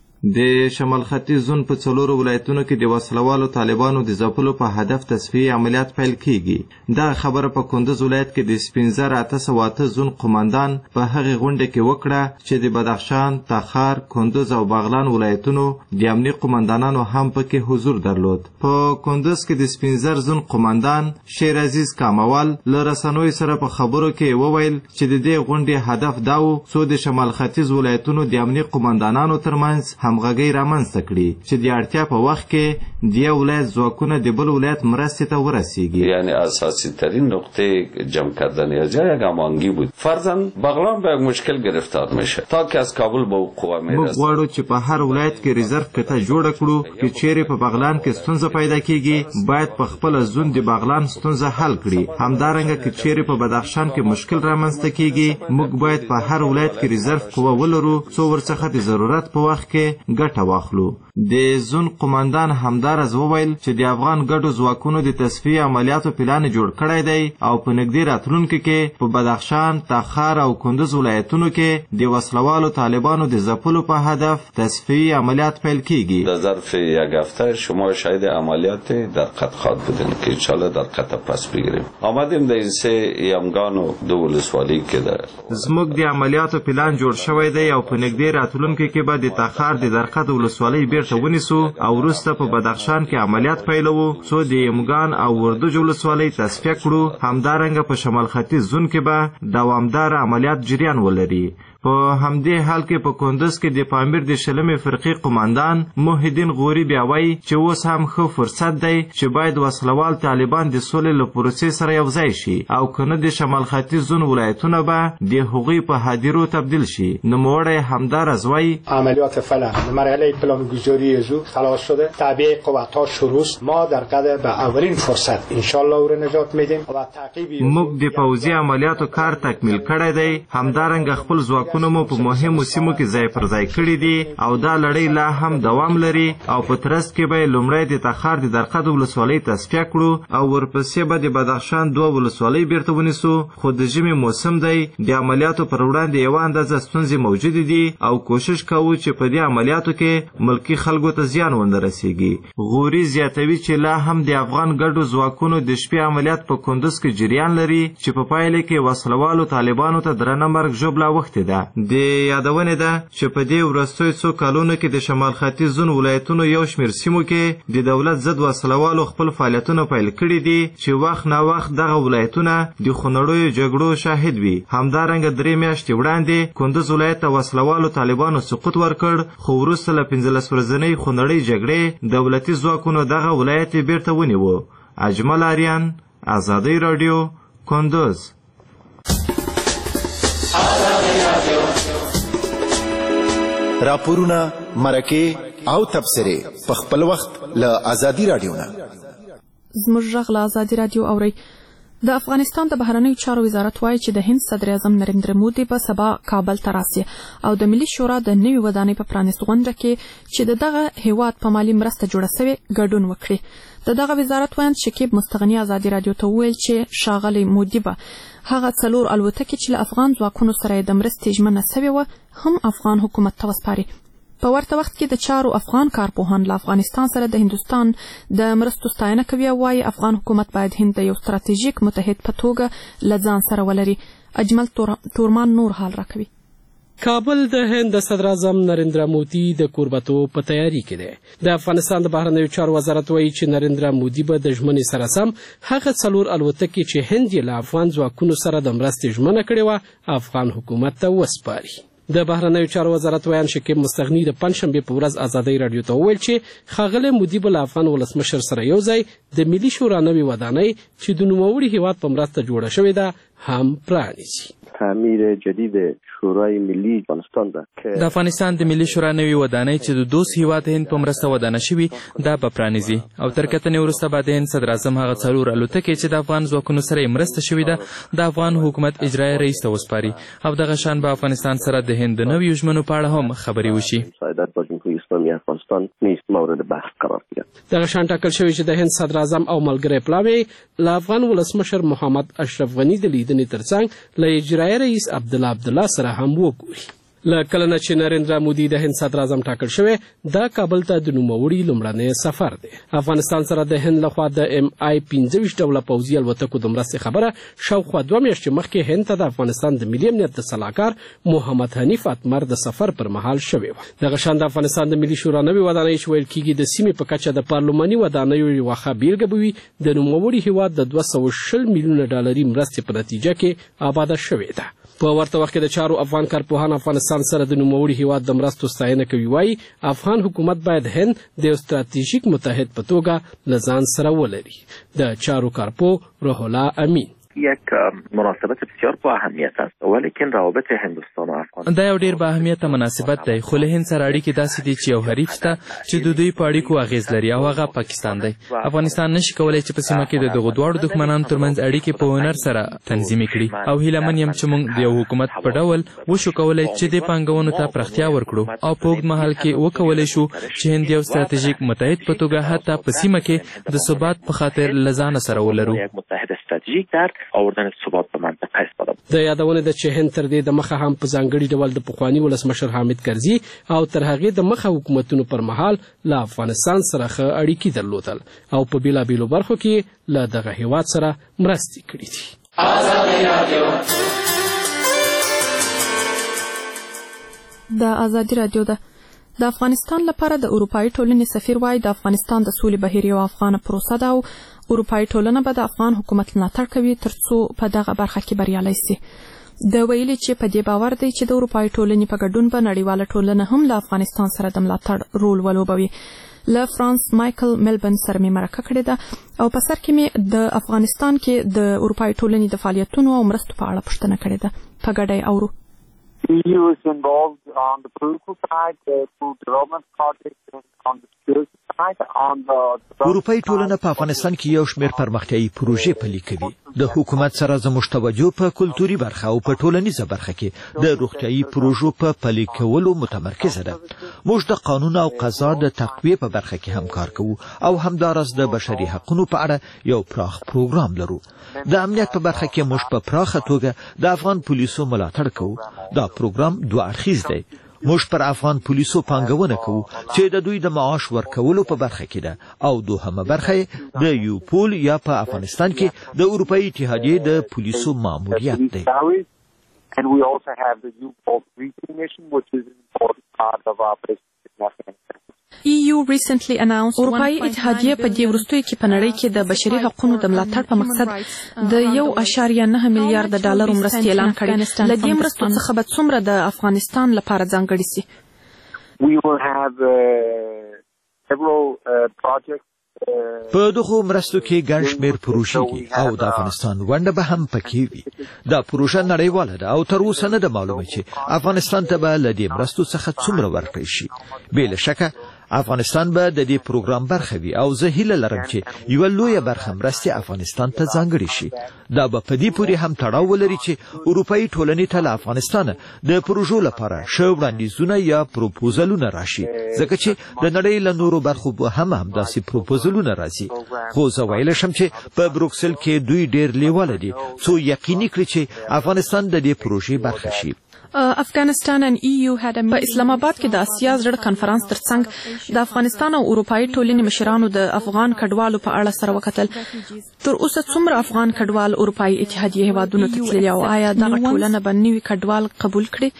د شمال ختیځ زون په 4 ولایتونو کې د وسلوالو طالبانو د ځپلو په هدف تصفیه عملیات پیل کیږي. دا خبره په کندوز ولایت کې د سپینزر 808 زون قومندان په هغه غونډه کې وکړه چې د بدخشان، تخار، کندوز او بغلان ولایتونو د امنیه قومندانانو هم پکې حضور درلود. په کندوز کې د سپینزر زون قومندان شیر عزیز کاموال له رسنیو سره په خبرو کې وویل چې د دې غونډې هدف دا و څو د شمال ختیځ ولایتونو د امنیه قومندانانو ترمنځ همغږي رامنځته کړي چې د اړتیا په وخت کې د یو ولایت ځواکونه د بل ولایت مرستې ته ورسیږي. یعنی اساسی ترین نقطه جمع کردن یک هماهنگی بود. فرضاً بغلان به یک مشکل گرفتار میشه تا که از کابل به قوا میرسه. موږ غواړو چې په هر ولایت کې ریزرو کټه جوړه کړو چې چیرې په بغلان کې ستونزه پیدا کیږي باید په خپل زون د بغلان ستونزه حل کړي. همدارنګه چې چیرې په بدخشان کې مشکل رامنځته کیږي موږ باید په هر ولایت کې ریزرو قوه ولرو څو ورڅخه د ضرورت په وخت کې کې ګټه واخلو. د زون قومندان همدارز وویل چې د افغان ګډو ځواکونو د تصفیې عملیاتو پلان جوړ کړی دی او په نږدې راتلونکي کې په بدخشان، تخار او کندوز ولایتونو کې د وسلوالو طالبانو د ځپلو په هدف تصفیې عملیات پیل کیږي. در ظرف یک هفته شما شاهد عملیات در قطخات بودین که انشالله در قطع پس بگیریم. آمدیم در این سه یمگان و دو ولسوالی که در زموږ د عملیاتو پلان جوړ شوی دی او په نږدې راتلونکي کې به د تخار د درقد ولسوالۍ بیرته ونیسو او وروسته په بدخشان کې عملیات پیلوو څو د یمګان او وردوج ولسوالۍ تصفیه کړو. همدارنګه په شمال ختیځ زون کې به دوامدار عملیات جریان ولري. په همدې حال کې په کندوز کې د پامیر د شلمې فرقې قومندان محی الدین غوري بیا وایي چې اوس هم ښه فرصت دی چې باید وسلوال طالبان د سولې له پروسې سره یوځای شي او کنه د شمال ختیځ زون ولایتونه به د هغوی په هدیرو تبدیل شي. نوموړی همدارز وایي عملیات فعلا مرحله پلانگذاری زود خلاص شده، تعبیه قوت‌ها شروع است. ما در قدر به اولین فرصت ان شاء الله او نجات میدیم و تعقیب موږ د پوځي عملیاتو کار تکمیل کړی دی. همدارنګه خپل ځواکونه مو په مهمو سیمو کې ځای پر ځای کړي دي او دا لړۍ لا هم دوام لري او په ترڅ کې به لومړی د تخار د درقد ولسوالۍ تصفیه کړو او ورپسې به د بدخشان 2 ولسوالۍ بیرته ونیسو. خو د ژمي موسم دی، د عملیاتو پر وړاندې یوه اندازه ستونزې موجودې دي او کوشش کوو چې په دې عملیاتو کې ملکي خلکو ته زیان ونه رسیږي. غوري زیاتوي چې لا هم د افغان ګډو ځواکونو د شپې عملیات په کندوز کې جریان لري چې په پایله کې وسلوالو طالبانو ته درنه مرګ ژوبله اوښتې ده. د یادونې ده چې په دې وروستیو څو کلونو کې د شمال ختیځ زون ولایتونو یو شمېر سیمو کې د دولت ضد وسلوالو خپل فعالیتونه پیل کړي دي چې وخت نا وخت دغه ولایتونه د خونړیو جګړو شاهد وي. همدارنګه 3 میاشتې وړاندې کندوز ولایت ته وسلوالو طالبانو سقوط ورکړ، خو وروسته له 15 ورځنۍ خونړۍ جګړې دولتي ځواکونو دغه ولایت بیرته ونیو. اجمل آریان، آزادی رادیو، کندوز. راپورونه، مرکې او تبصرې په خپل وخت له آزادی رادیو نه. زموږ غږ له آزادی رادیو اورئ. د افغانستان د بهرنیو چارو وزارت وایي چې د هند صدر اعظم نریندر مودي به سبا کابل ته راسي او د ملي شورا د نوي ودانۍ په پرانیست غونډه کې چې د دغه هیواد په مالي مرسته جوړه سوې ګډون وکړي. د دغه وزارت وایي شکیب مستغنی آزادی رادیو ته وویل چې ښاغلی مودي به هغه 4 الوتکې چې له افغان ځواکونو سره د مرستې ژمنه سوې وه هم افغان حکومت ته وسپاري. په ورته وخت کې د چارو افغان کارپوهان له افغانستان سره د هندوستان د مرستو ستاینه کوي او وایي افغان حکومت باید هند د یو ستراتیژیک متحد په توګه له ځان سره ولري. اجمل تورمان نور حال راکوي. کابل د هند د صدر اعظم نریندرا مودي د کوربتوب په تیاری کې دی. د افغانستان د بهرنیو چارو وزارت وایي چې نریندرا مودي به د ژمنې سره سم هغه 4 الوتکې چې هند یې له افغان ځواکونو سره د مرستې ژمنه کړې وه افغان حکومت ته وسپاري. د بهرنیو چارو وزارت ویان شکیب مستغنی د پنځشنبه په ورځ آزادی رادیو ته وویل چې ښاغلی مودي به له افغان ولسمشر سره یو ځای د ملي شورا نوې ودانۍ چې د نوموړي هیواد په مرسته جوړه شوې ده هم پرانیزي. تعمیر جدید شورای ملی افغانستان ده د افغانستان د ملي شورا نوې ودانۍ چې د دوست هیواد هند په مرسته ودانه شوي دا به پرانیزي او تر کتنې وروسته به د هند صدر اعظم هغه 4 الوتکې چې د افغان ځواکونو سره یې مرسته شوې ده د افغان حکومت اجرایي رئیس ته وسپاري او دغه شان به افغانستان سره د هند د نویو ژمنو په اړه هم خبرې وشي. سعادت با جمهوری اسلامی افغانستان نیز مورد بحث قرار گرفت. دغه شان ټاکل شوی چې د هند صدر اعظم او ملګری پلاوی له افغان ولسمشر محمد اشرف غنی د لیدنې ترڅنګ له اجرایي رئیس عبدالله سره هم وګوري. له کله نه چې نریندرا مودي د هند صدر اعظم ټاکل شوی دا کابل ته د نوموړي لومړنی سفر دی. افغانستان سره د هند لخوا د MI-25 ډوله پوځي الوتکو د مرستې خبره شاوخوا 2 میاشتې مخکې هند ته د افغانستان د ملي امنیت د سلاکار محمد حنیف اتمر د سفر پر مهال شوی و. دغه شان د افغانستان د ملي شورا نوې ودانۍ چې ویل کېږي د سیمې په کچه د پارلماني ودانیو یوه ښه بیلګه به وي د نوموړي هیواد د 220 میلیونه ډالري مرستې په نتیجه کې آباده شوې ده. په ورته وخت کې د چارو افغان کارپوهان افغانستان سره د نوموړي هیواد د مرستو ستاینه کوي. وایي افغان حکومت باید هند د یو ستراتیژیک متحد په توګه له ځان سره ولري. د چارو کارپوه روح الله امین یک مناسبت بسیار با اهمیت است ولیکن روابط هندوستان و افغانستان دا یو ډیر با اهمیت مناسبت دی خو له هند سره اړیکې داسې دي چې یو حریف شته چې د دوی په اړیکو اغیز لري او هغه پاکستان دی. افغانستان نشي کولای چې په سیمه کې د دغو دواړو دښمنانو ترمنځ اړیکې په هنر سره تنظیم کړي او هیله من یم چې موږ د یو حکومت په ډول وشو کولای چې د پانګونو ته پراختیا ورکړو او په اوږد مهال کې وکولای شو چې هند یو ستراتیژیک متحد په توګه حتی په سیمه کې د ثبات په خاطر له ځانه سره ولرو. د یادونه ده چې هند تر دې د مخه هم په ځانګړي ډول د پخواني ولسمشر حامد کرزي او تر هغې د مخه حکومتونو پر مهال له افغانستان سره ښه اړیکې درلودل او په بېلابېلو برخو کې له دغه هېواد سره مرستې کړي دي. د ازادي راډیو ده. د افغانستان لپاره د اروپایي ټولنې سفیر وایي د افغانستان د سولې بهیر یو افغانه پروسه ده او اروپایي ټولنه به د افغان حکومت ملاتړ کوي ترڅو په دغه برخه کې بریالۍ سي. د ویلي چې په دې باور دی چې د اروپایي ټولنې په ګډون به نړیواله ټولنه هم له افغانستان سره د ملاتړ رول ولوبوي. له فرانس مایکل ملبن سره مې مرکه کړې ده او په سر کې مې د افغانستان کې د اروپایي ټولنې د فعالیتونو او مرستو په اړه پوښتنه کړې ده. په ګډه یې اورو. EU is involved on the political side, through development projects, and on the security side, on the... اروپایي ټولنه په افغانستان کې یو شمېر پرمختیایي پروژې پلي کوي. د حکومت سره زموږ توجه په کلتوري برخه او په ټولنیزه برخه کې د روغتیایي پروژو په پلي کولو متمرکزه ده. موږ د قانون او قضا د تقویې په برخه کې هم کار کوو او همداراز د بشري حقوقو په اړه یو پراخ پروګرام لرو. د امنیت په برخه کې موږ په پراخه توګه د افغان پولیسو ملاتړ کوو. دا پروګرام دوه اړخیز دی. موږ پر افغان پولیسو پانګونه کوو چې د دوی د معاش ورکولو په برخه کې ده او دوهمه برخه د یوپول یا په افغانستان کې د اروپایي اتحادیې د پولیسو ماموریت دی. And we also have the UPOL briefing mission, which is an important part of our business in Afghanistan. اروپایي اتحادیه په دې وروستیو کې په نړۍ کې د بشري حقوقو د ملاتړ په مقصد د 1.9 میلیارډ ډالر مرستې اعلان کړې. له دې مرستو څخه به څومره د افغانستان لپاره ځانګړي سي؟ We will have several projects. په دغه مرستو کې ګڼ شمېر پروژې دي او د افغانستان ونډه به هم پکې وي. دا پروژه نړیواله ده او تر اوسه نه ده معلومه چې افغانستان ته به له دې مرستو څخه څومره ورکړل شي. بې له شکه افغانستان به د دې پروګرام برخه وي او زه هیله لرم چې یو لویه برخه مرستې افغانستان ته ځانګړې شي. دا به په دې پورې هم تړاو ولري چې اروپایي ټولنې ته له افغانستان د پروژو لپاره ښه وړاندیزونه یا پروپوزلونه راشي ځکه چې د نړۍ له نورو برخو به هم همداسې پروپوزلونه راځي. خو زه ویلی شم چې په بروکسل کې دوی ډېر لیواله دي څو یقیني کړي چې افغانستان د دې پروژې برخه شي. په اسلام آباد کې د اسیا زړه کنفرانس ترڅنګ د افغانستان او اروپایي ټولنې مشرانو د افغان کډوالو په اړه سره وکتل. تر اوسه څومره افغان کډوال اروپایي اتحادیې هیوادونو ته تللي او آیا دغه ټولنه به نوي کډوال قبول کړي؟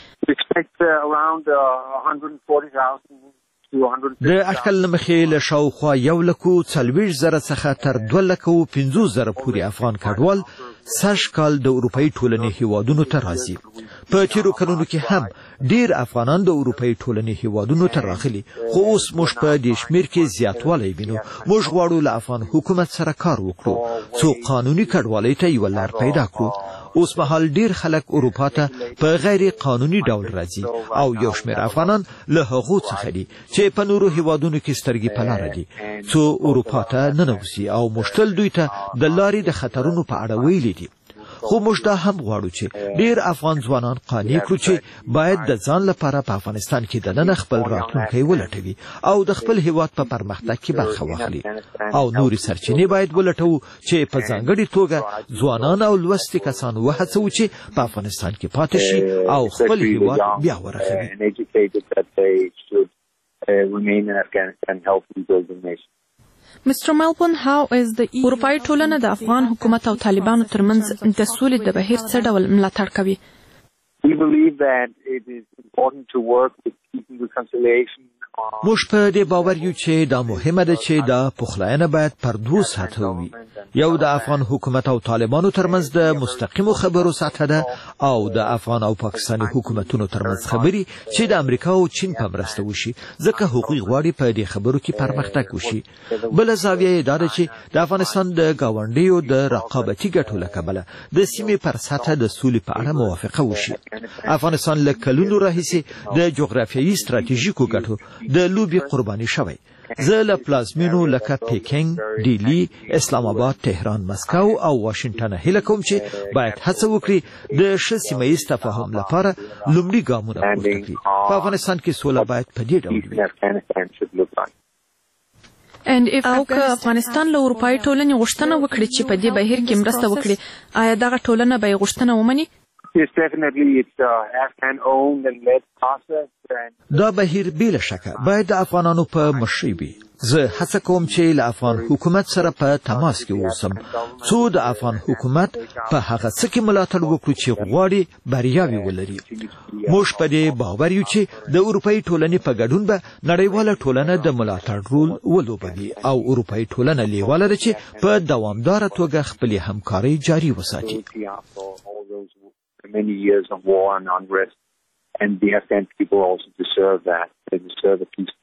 د اټکل له مخې له شاوخوا 1,40,000 څخه تر 2,50,000 پورې افغان کډوال سږ کال د اروپایي ټولنې هیوادونو ته راځي. په تیرو کلونو کې هم ډیر افغانان د اروپایي ټولنې هیوادونو ته راغلي خو اوس موږ په دې شمېر کې زیاتوالی وینو. موږ غواړو له افغان حکومت سره کار وکړو څو قانوني کډوالۍ ته یوه لار پیدا کړو. اوس مهال ډیر خلک اروپا ته په غیر قانوني ډول راځي او یو شمېر افغانان له هغو څخه دي چې په نورو هیوادونو کې سترګې په لاره دي څو اروپا ته ننوځي او موږ تل دوی ته د لارې د خطرونو په اړه ویلي دي. خو موږ دا هم غواړو چې ډیر افغان ځوانان قانع کړو چې باید د ځان لپاره په افغانستان کې دننه خپل راتلونکی ولټوي او د خپل هیواد په پرمختګ کې برخه واخلي او نورې سرچینې باید ولټوو چې په ځانګړې توګه ځوانان او لوستي کسان وهڅوو چې په افغانستان کې پاتې شي او خپل هیواد بیا ورغوي. Mr. Melbourne, how is the اروپایي ټولنه د افغان حکومت او طالبانو ترمنځ د سولې د بهیر څه ډول ملاتړ کوي؟ We believe that it is important to work with peace and reconciliation موږ په دې باور یو چې دا مهمه ده چې دا پخلاینه باید پر دوه سطحو وي. یو د افغان حکومت او طالبانو ترمنځ د مستقیمو خبرو سطح ده او د افغان او پاکستاني حکومتونو ترمنځ خبري چې د امریکا او چین په مرسته وشي، ځکه هغوی غواړي په دې خبرو کې پرمختګ وشي. بله زاویه یې دا ده چې د افغانستان د ګاونډیو د رقابتي ګټو له کبله د سیمې پر سطح د سولې په اړه موافقه وشي. افغانستان له کلونو راهیسې د جغرافیایي ستراتیژیکو ګټو د لوبې قرباني شوی. زه له پلازمینو لکه پیکینګ، ډیلی، اسلام آباد، تهران، مسکو او واشنگټن هیله کوم چې باید هڅه وکړي د ښه سیمه ییز تفاهم لپاره لومړي ګامونه پورته کړي. په افغانستان کې سوله باید په دې ډول وي. او که افغانستان له اروپایي ټولنې غوښتنه وکړي چې په دې بهیر کې مرسته وکړي، آیا دغه ټولنه به یې غوښتنه ومني؟ دا بهیر بې شکه باید د افغانانو په مشرۍ وي. زه هڅه کوم چې له افغان حکومت سره په تماس کې اوسم څو د افغان حکومت په هغه څه کې ملاتړ وکړو چې غواړي بریاوې ولري. موږ په دې باور یو چې د اروپایي ټولنې په ګډون به نړیواله ټولنه د ملاتړ رول ولوبوي او اروپایي ټولنه لیواله ده چې په دوامداره توګه خپلې همکارۍ جاري وساتي. Many years of war and unrest, and the Afghan people also deserve that. They deserve a peaceful.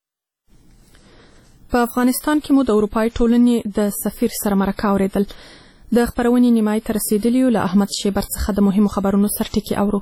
په افغانستان کې مو د اروپایي ټولنې د سفیر سره مرکه اوریدل. د خبرونې نیمایي ته رسیدلي یو. له احمد شیبر څخه د مهمو خبرونو سرټکي اورو.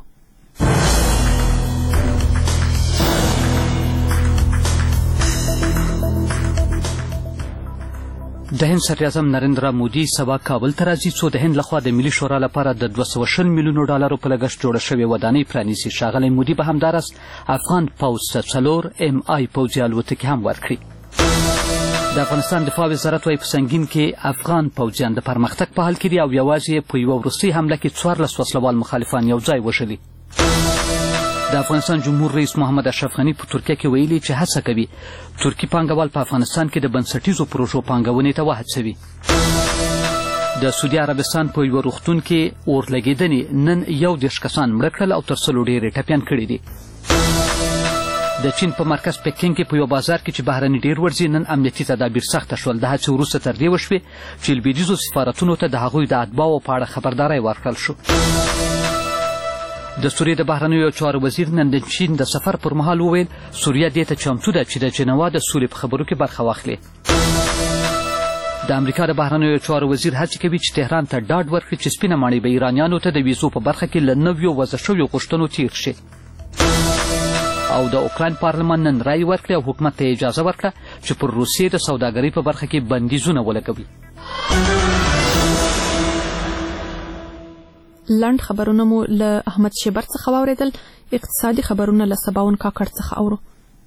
د هند صدراعظم نریندرا مودي سبا کابل ته راځي څو د هند لخوا د ملي شورا لپاره د 220 میلیونو ډالرو په لګښت جوړه شوې ودانۍ پرانیزي. ښاغلی مودي به همداراز افغان پوځ ته 4 MI پوځي الوتکې هم ورکړي. د افغانستان دفاع وزارت وايي په سنګین کې افغان پوځیان د پرمختګ په حال کې دي او یوازې په یوه وروستۍ حمله کې 14 وسلوال مخالفان یو ځای وژلي. د افغانستان جمهور رئیس محمد اشرف غني په ترکیه کې ویلي چې هڅه کوي ترکي پانګوال په افغانستان کې د بنسټیزو پروژو پانګونې ته وهڅوي. د سعودي عربستان په یوه روغتون کې اور لګېدنې نن 11 کسان مړه کړل او تر 100 ډېرې ټپیان کړي دي. د چین په مرکز پیکینګ کې په یو بازار کې چې بهرني ډېر ورځي نن امنیتي تدابیر سخته شول. د هڅې وروسته تر دې وشوې چې لویدیځو سفارتونو ته د هغوی د اتباعو په اړه خبرداری ورکړل شو. د سوریې د بهرنیو چارو وزیر نن د چین د سفر پر مهال وویل سوریه دې ته چمتو ده چې د جنوا د سولې په خبرو کې برخه واخلي. د امریکا د بهرنیو چارو وزیر هڅې کوي چې تهران ته ډاډ ورکړي چې سپینه ماڼۍ به ایرانیانو ته د ویزو په برخه کې له نویو وضع شویو غوښتنو تېر شي. او د اوکراین پارلمان نن رایې ورکړې او حکومت ته اجازه ورکړه چې پر روسیې د سوداګرۍ په برخه کې بندیزونه ولګوي. لنډ خبرونه مو له احمد شیبر څخه واوریدل. اقتصادي خبرونه له سباون کاکړ څخه اورو.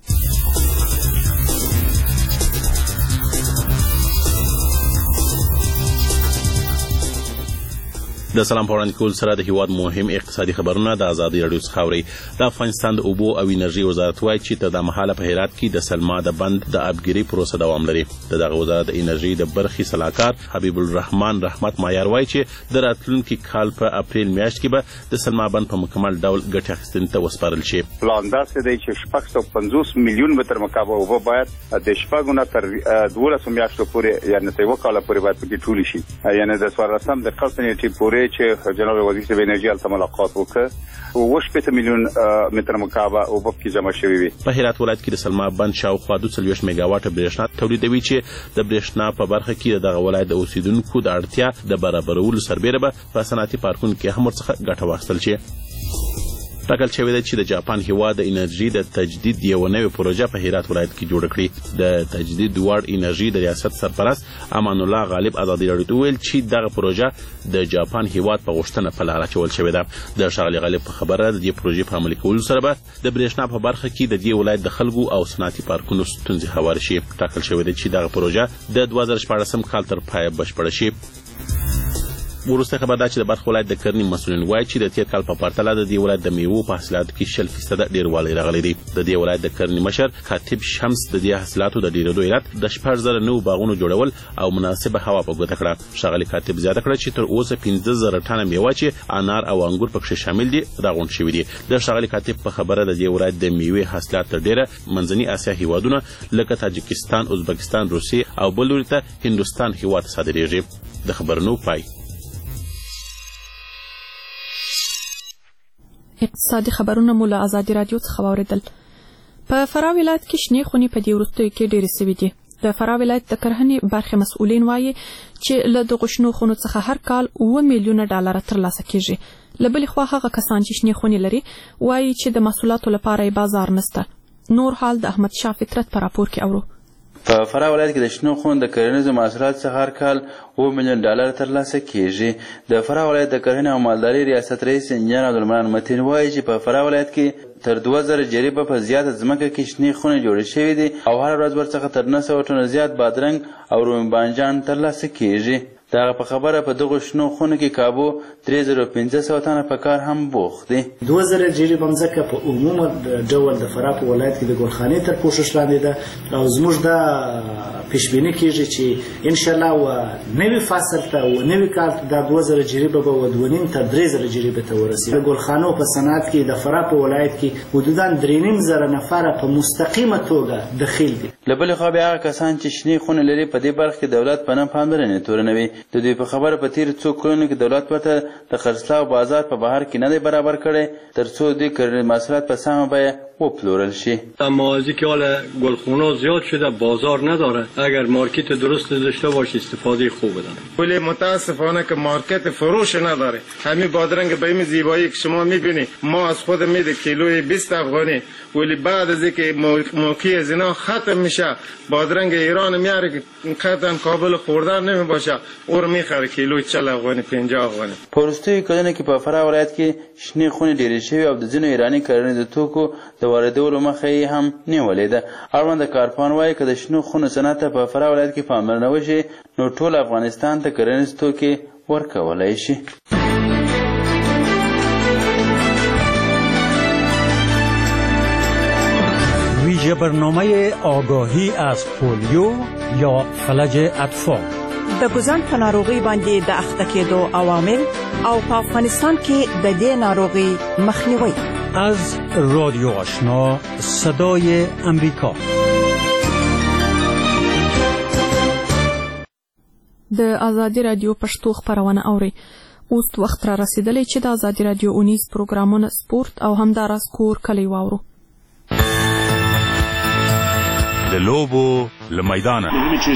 د سلام په وړاندې کول سره د هیواد مهم اقتصادي خبرونه د ازادي راډیو څخه اورئ. د افغانستان د اوبو او انرژي وزارت وایي چې د مهاله په هرات کې د سلما د بند د ابګیري پروسه دوام لري. دغه وزارت د انرژي د برخې صلاحکار حبیب الرحمن رحمت مایار وایي چې د راتلونکي کال په اپریل میاشت کې به د سلما بند په مکمل ډول ګټې اخیستنې ته وسپارل شي. پلان داسې دی چې 650 میلیون متر مکعب اوبه باید د شپږو نه تر 12 میاشتو پورې یعنې تر یوه کاله پورې باید پکې ټولې شي. یعنې د 14 دقیقې نیټې پورې چې جناب وزیر صاحب انرژي هلته ملاقات وکړ 80 میلیون متر مکعب اوبه پکې جمع شوي وي. په هرات ولایت کې د سلما بند شاوخوا 42 میګاواټه برېښنا تولیدوي چې د برېښنا په برخه کې دغه ولایت د اوسیدونکو د اړتیا د برابرولو سربیره به په صنعتي پارکونو کې هم ورڅخه ګټه واخیستل شي. ټاکل شوې ده چې د جاپان هیواد د انرژي د تجدید یوه نوې پروژه په هرات ولایت کې جوړه کړي. د تجدید وړ انرژي د ریاست سرپرست امان الله غالب ازادي راډیو ته وویل چې دغه پروژه د جاپان هیواد په غوښتنه په لاره اچول شوې ده. د ښاغلي غالب په خبره د دې پروژې په عملي کولو سره به د برېښنا په برخه کې د دې ولایت د خلکو او صنعتي پارکونو ستونزې هوارې شي. ټاکل شوې ده چې دغه پروژه د 2014 کال تر پایه بشپړه شي. وروسته خبر دا چې د بلخ ولایت د کرنې مسؤلین وایي چې د تیر کال په پرتله د دې ولایت د میوو په حاصلاتو کې 60% ډېروالی راغلی دی. د دې ولایت د کرنې مشر کاتب شمس د دې حاصلاتو د ډېرېدو علت د 4000 نوو باغونو جوړول او مناسبه هوا په ګوته کړه. ښاغلي کاتب زیاته کړه چې تر اوسه 15000 ټنه میوه چې انار او انګور پکې شامل دي راغونډ شوي دي. د ښاغلي کاتب په خبره د دې ولایت د میوې حاصلات تر ډېره منځني اسیا هیوادونه لکه تاجکستان، ازبکستان، روسیې او بل لوري ته هندوستان هیواد ته صادریږي. د خبرونو پای. اقتصادي خبرونه مو له ازادي رادیو څخه واوریدل. په فراه ولایت کې شنې خونې په دې وروستیو کې ډېرې سوي دي. د فراه ولایت د کرهنې برخې مسؤلین وایي چې له دغو شنو خونو څخه هر کال 7 میلیونه ډالر ترلاسه کیږي. له بلې خوا هغه کسان چې شنې خونې لري وایي چې د محصولاتو لپاره یې بازار نشته. نور حال د احمد شاه فطرت په راپور کې اورو. په فراه ولایت کې د شنو خونو د کرنیزو محصولاتو څخه هر کال 7 میلیون ډالر ترلاسه کیږي. د فراه ولایت د کرنې او مالدارۍ ریاست رئیس انجینر عبدالمنان متین وایي چې په فراه ولایت کې تر 2000 جریبه په زیاته ځمکه کې شنې خونې جوړې شوې دي او هر ورځ ورڅخه تر 900 ټنه زیات بادرنګ او رومي بانجان ترلاسه کیږي. دغه په خبره په دغو شنو خونو کې کابو 3500 تنه په کار هم بوخت دي. 2000 جریبه ځمکه په عموما ډول د فراه په ولایت کې د ګلخانې تر پوښښ لاندې ده او زموږ د پیشبینی کیږي چې ان شاء الله و نوی فصل ته و نوی کال د 2000 جریبه به ودونیم تر 3000 جریبه ته ورسیږي. د ګلخانو په صنعت کې د فراه په ولایت کې حدودا 3.5 نفر په مستقیمه توګه دخیل دي. لبل خو بیا کسان چې شنې خونه لري په دې برخه کې دولت په نام پاملرنه تورنوي. د دوی په خبره په تیر څو کلونو کې دولت ورته د خرڅلاو بازار په بهر کې نه دی برابر کړی ترڅو د کرنې محصولات په سمه بیه وپلورل شي. موازی که حال گلخونه زیاد شده بازار نداره. اگر مارکت درست داشته باشه استفاده خوب داره. ولی متاسفانه که مارکت فروش نداره. همین بادرنگ به این زیبایی که شما میبینید ما از خود میده کیلوی 20 افغانی ولی بعد از اینکه موقع از اینا ختم میشه بادرنگ ایران میاره که قطعا قابل خوردن نمیباشه او رو میخره کیلوی 40 افغانی 50 افغانی. پرستوی کلونه کې په فراه ولایت کې شنې خونې ډېرې شوي او د ځینو ایراني کرنیزو توکو د واردولو مخه یې هم نیولې ده. اړوند کارپوهان وایي که د شنو خونو صنعت ته په فراه ولایت کې پاملرنه وشي نو ټول افغانستان ته کرنیز توکي ورکولی شي. ویژه برنامه آگاهی از پولیو یا فلج اطفال د ګوزن په ناروغي باندې د اخته کېدو عوامل او په افغانستان کې د دې ناروغي مخنیوي. از رادیو آشنا صدای امریکا. د ازادي رادیو پښتو خبرونه اوري. اوس وخت را رسیدلی چې د ازادي رادیو اونیز پروګرامونه سپورت او همداراز کور کلی واورو. د لوبو له میدانه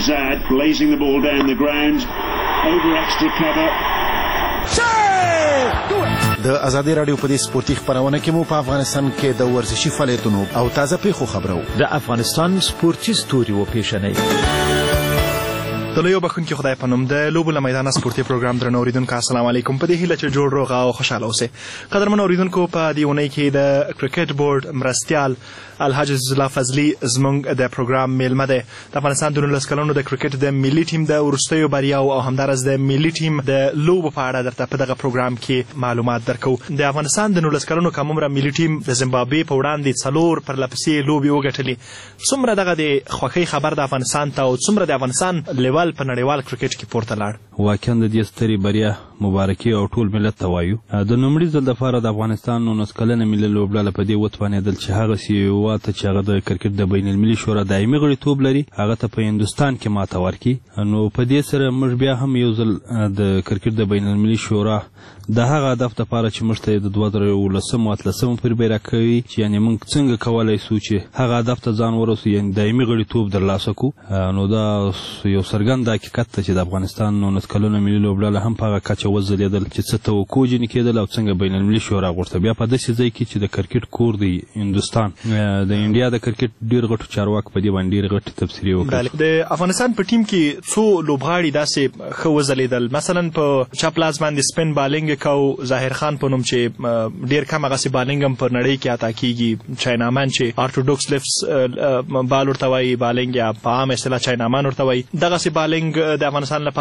د ازادي رادیو په دې سپورتي خبرونه کې مو په افغانستان کې د ورزشي فعالیتونو او تازه پیښو خبرو د افغانستان سپورتي ستوري و پیشنې د لویو بخونکي خدای په نوم د لوبو له میدانه سپورتي پروګرام درنو اوریدونکو السلام علیکم. په دې هیله چې جوړ روغ او خوشاله اوسئ. قدرمن اوریدونکو په دې اونۍ کې د کرکټ بورډ مرستیال الحاج عزیز الله فضلي زموږ د پروګرام میلمه دی. د افغانستان د 19 کلونو د کرکټ د ملي ټیم د وروستیو بریاو او همدارس د ملي ټیم د لوبو په اړه درته په دغه پروګرام کې معلومات درکو. د افغانستان د 19 کلونو کم عمره ملي ټیم د زیمبابوې په وړاندې 4 پرلپسې لوبې وګټلې. څومره دغه د خوښۍ خبر د افغانستان ته او څومره د افغانستان لیول په نړیوال کرکټ کې پورته لاړ. واقعا د دې سترې بریا مبارکي او ټول ملت ته وایو. د لومړي ځل دپاره د افغانستان 19 کلنه ملي لوبډله په دې وتوانېدل چې هغسې هېواد ته چې هغه د کرکټ د بین المللي شورا دایمي غړیتوب لري هغه ته په هندوستان کې ماته ورکړي. نو په دې سره موږ بیا هم یو ځل د کرکټ د بین المللي شورا د هغه هدف دپاره چې موږ ته د 2019 او 2018 پورې به راکوي چې یعنې موږ څنګه کولی سو چې هغه هدف ته ځان ورسو یعنې دایمي غړیتوب ترلاسه کړو. نو دا یو څرګند حقیقت دی چې د افغانستان 19 کلونه ملي لوبډله هم په هغه کچه وځلېدل چې څه توقع ځینې کېدل او څنګه بین المللي شورا غوښته. بیا په داسې ځای کې چې د کرکټ کور دی هندوستان د انډیا د کرکټ ډېر غټو چارواکو په دې باندې ډېرې غټې تبصرې وکړې. د افغانستان په ټیم کې څو لوبغاړي داسې ښه وځلېدل مثلا په چپ لاس باندې سپین بالینګ کو ظاهر خان په نوم چې ډېر کم هغسې بالینګ هم پر نړۍ کې عطا کېږي چاینامان چې ارتوډوکس لیفټس بال ورته وایي بالینګ یا په عامه اصطلاح چاینامان ورته وایي دغسې بالینګ د افغانستان لپاره څومره ښه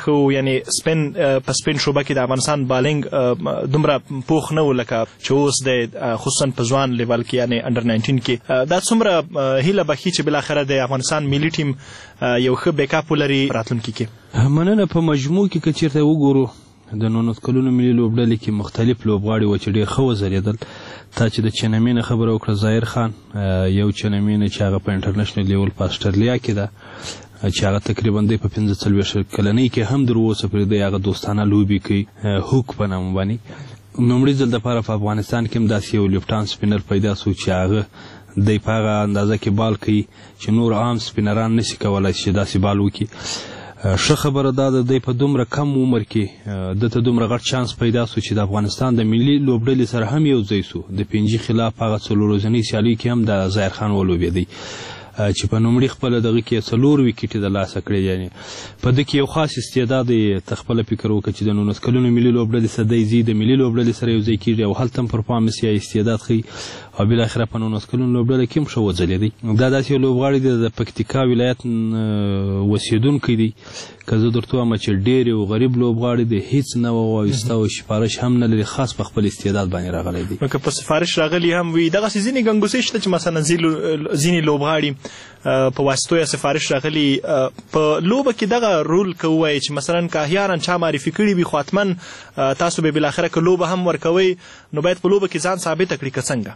خو یعنی سپین په سپین شوبه کې د افغانستان بالینګ دومره پوخ نه و لکه چې اوس د خصوصا په ځوان لیول کې یعنی انډر 19 کې دا څومره هیله بخي چې بالاخره د افغانستان ملي ټیم یو ښه بیک اپ ولري راتلونکي کې. مننه. په مجموع کې که چېرته وګورو د 19 کلونو ملي لوبډلې کې مختلف لوبغاړي و چې ډېر ښه وځلېدل. تا چې د چنمې نه خبره وکړه ظاهر خان یو چنمې نه چې هغه په انټرنیشنل لیول په اسټرالیا کې ده چې هغه تقریبا دی په 45 کلنۍ کې هم در اوسه پرې دی هغه دوستانه لوبې کوي هوک په نوم باندې. لومړي ځل دپاره په افغانستان کې هم داسې یو لیفټان سپینر پیدا سو چې هغه دی په هغه اندازه کې بال کوي چې نور عام سپینران نشي کولی چې داسې بال وکړي. ښه خبره دا ده دی په دومره کم عمر کې دته دومره غټ چانس پیدا سو چې د افغانستان د ملي لوبډلې سره هم یو ځای سو. د پنجي خلاف هغه 4 ورځنۍ سیالۍ کې هم د ظاهر خان ولوبېدی چې په نومړي خپله دغه کې 4 ویکټې د لاسه کړې. یعنې په ده کې یو خاص استعداد یې ته خپله فکر وکړه چې د 19 کلونو ملي لوبډلې څخه دی ځي د ملي لوبډلې سره یو ځای کېږي او هلته هم پرفارمنس یا استعداد ښیي او بالاخره په 19 کلونو لوبډله کې هم ښه وځلېدی. دا داسې یو لوبغاړی دی د پکتیکا ولایت اوسېدونکی دی. که زه درته وایم چې ډېر یو غریب لوبغاړی دی هېڅ نه ووایسته او سفارش هم نه لري خاص په خپل استعداد باندې راغلی دی. نو که په سفارش راغلی هم وي دغسې ځینې ګنګوسې شته چې مثلا ځینې لوبغاړي په واسطو یا سفارش راغلي په لوبه کې دغه رول که ووایي چې مثلا که احیانا چا معرفي کړي وي خو حتما تاسو به بالاخره که لوبه هم ورکوئ نو باید په لوبه کې ځان ثابته کړي که څنګه؟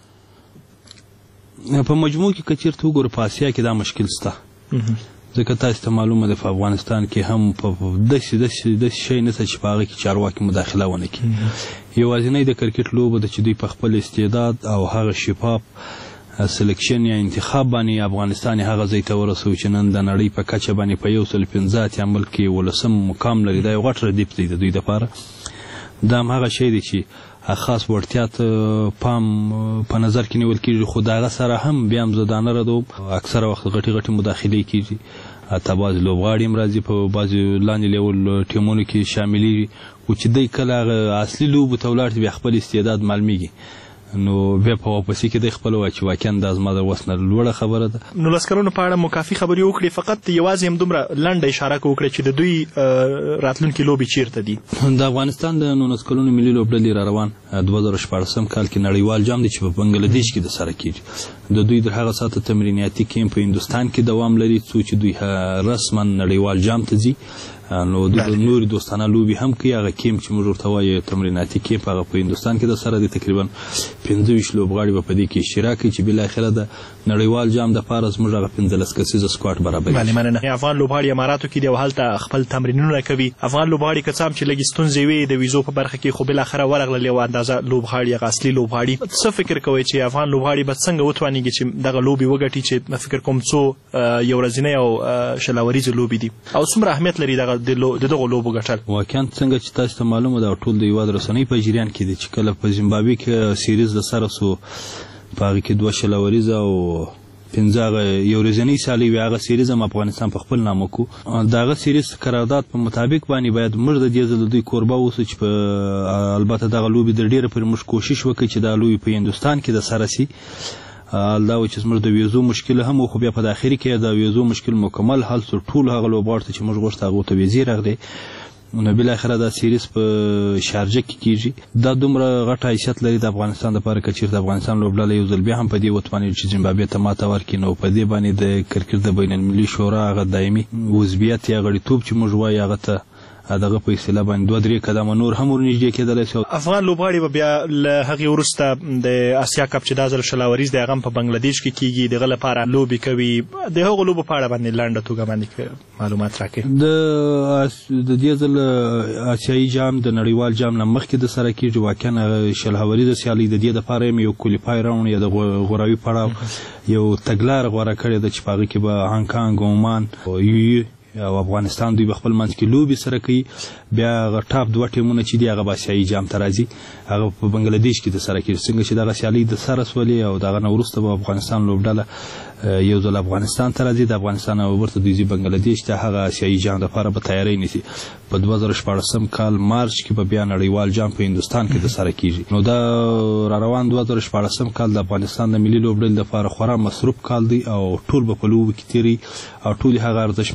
په مجموع کې که چېرته وګورو په اسیا کې دا مشکل شته ځکه تاسو ته معلومه ده په افغانستان کې هم په داسې شی نشته چې په هغه کې چارواکي مداخله ونه کړي. یوازینی د کرکټ لوبه ده چې دوی په خپل استعداد او هغه شفاف سلیکشن یا انتخاب باندې افغانستان هغه ځای ته ورسوي چې نن د نړۍ په کچه باندې په 115 ملک کې 18 مقام لري. دا یو غټ ردیف دی د دوی دپاره. دا هم هغه شی دی چې خاص وړتیا ته پام په نظر کې نیول کېږي خو د هغه سره هم بیا هم زه دا نه ردوم اکثره وخت غټې مداخلې کېږي. حتی بعضې لوبغاړي هم راځي په بعضې لاندې لیول ټیمونو کې شاملېږي خو چې دی کله هغه اصلي لوبو ته ولاړ شي بیا خپل استعداد معلومیږي نو بیا په واپسي کې دی خپل وایي چې واقعا دا زما د وس نه لوړه خبره ده. 19 کلونو په اړه مو کافي خبرې وکړې فقط یوازې هم دومره لنډه اشاره وکړه چې د دوی راتلونکي لوبې چیرته دي؟ د افغانستان د 19 کلونو ملي لوبډلې را روان 2014 کال کې نړیوال جام دی چې په بنګلادیش کې د سره کېږي. د دوی در هغه ساعته تمرینیاتي کیمپ په هندوستان کې دوام لري څو چې دوی رسما نړیوال جام ته ځي. نو د نورې دوستانه لوبې هم کوي. هغه کیمپ چې موږ ورته وایو تمریناتي کیمپ هغه په هندوستان کې د سره دی. تقریبا 25 لوبغاړي به په دې کې اشتراک کوي چې بالاخره د نړیوال جام دپاره زموږ هغه 15 کسیزه سکواډ برابروي. بله مننه. افغان لوبغاړي اماراتو کې دي او هلته خپل تمرینونه کوي. افغان لوبغاړي که څه هم چې لږې ستونزې وي د ویزو په برخه کې خو بالاخره ورغلل یوه اندازه لوبغاړي هغه اصلي لوبغاړي. څه فکر کوئ چې افغان لوبغاړي به څنګه وتوانېږي چې دغه لوبې وګټي چې فکر کوم څو یو ورځنۍ او شلاوریزې لوبې دي او څومره اهمیت لري دغه لوبو ګټل؟ واقعا څنګه چې تاسو ته معلومه ده ټول د هېواد رسنۍ په جریان کې دي چې کله په زیمبابوې کې سیریز د سره سو په هغې کې 2 شلاوریزه او 15 یو ورځنۍ سیالۍ وي. هغه سیریز هم افغانستان په خپل نام وکړو. د هغه سیریز قرارداد په مطابق باندې باید موږ د دې ځل د دوی کوربه اوسو چې البته دغه لوبې د ډېره پورې موږ کوشش وکړو چې دا لوبې په هندوستان کې د سره سي. دا و چې زموږ د ویزو مشکل هم و خو بیا په داخلي کې د ویزو مشکل مکمل حل سو. ټول هغه لوبغاړو ته چې موږ غوښته هغو ته ویزې راغلې. نو بالاخره دا سیریز په شارجه کې کېږي. دا دومره غټ حیثیت لري د افغانستان دپاره که چېرته افغانستان لوبډله یو ځل بیا هم په دې وتوانېږي چې زیمبابوې ته ماته ورکړي نو په دې باندې د کرکټ د بین المللي شورا هغه دایمي عضویت یا غړیتوب چې موږ وایو هغه ته دغه په اصطلاح باندې 2-3 قدمه نور هم ورنږدې کېدلی شي. افغان لوبغاړي به بیا له هغې وروسته د اسیا کپ چې دا ځل شلاوریز دی هغه هم په بنګلادیش کې کېږي د هغه لپاره لوبې کوي. د هغو لوبو په اړه باندې لنډه توګه باندې معلومات راکړئ. د دې ځل اسیایي جام د نړیوال جام نه مخکې د سره کېږي. واقعا شلهوریزه سیالۍ د دې دپاره هم یو کولیفای راوند یا د غوراوي پړاو یو تګلاره غوره کړې ده چې په هغې کې به هانګ کانګ، عمان او افغانستان دوی به خپل منځ کې لوبې سره کوي. بیا هغه ټاپ 2 ټیمونه چې دي هغه به اسیایي جام ته راځي. هغه په بنګلادیش کې د سره کېږي. څنګه چې دغه سیالۍ د سره سولې او دغه نه وروسته به افغانستان لوبډله یو ځل افغانستان ته راځي. د افغانستان او ورته دوی ځي بنګلادیش ته. هغه اسیایي جام دپاره به تیاری نیسي. په 2014 کال مارچ کې به بیا نړیوال جام په هندوستان کې د سره کېږي. نو دا را روان 2014 کال د افغانستان د ملي لوبډلې دپاره خورا مصروف کال دی او ټول به په لوبو کې تېري او ټولې هغه ارزښتمنې لوبې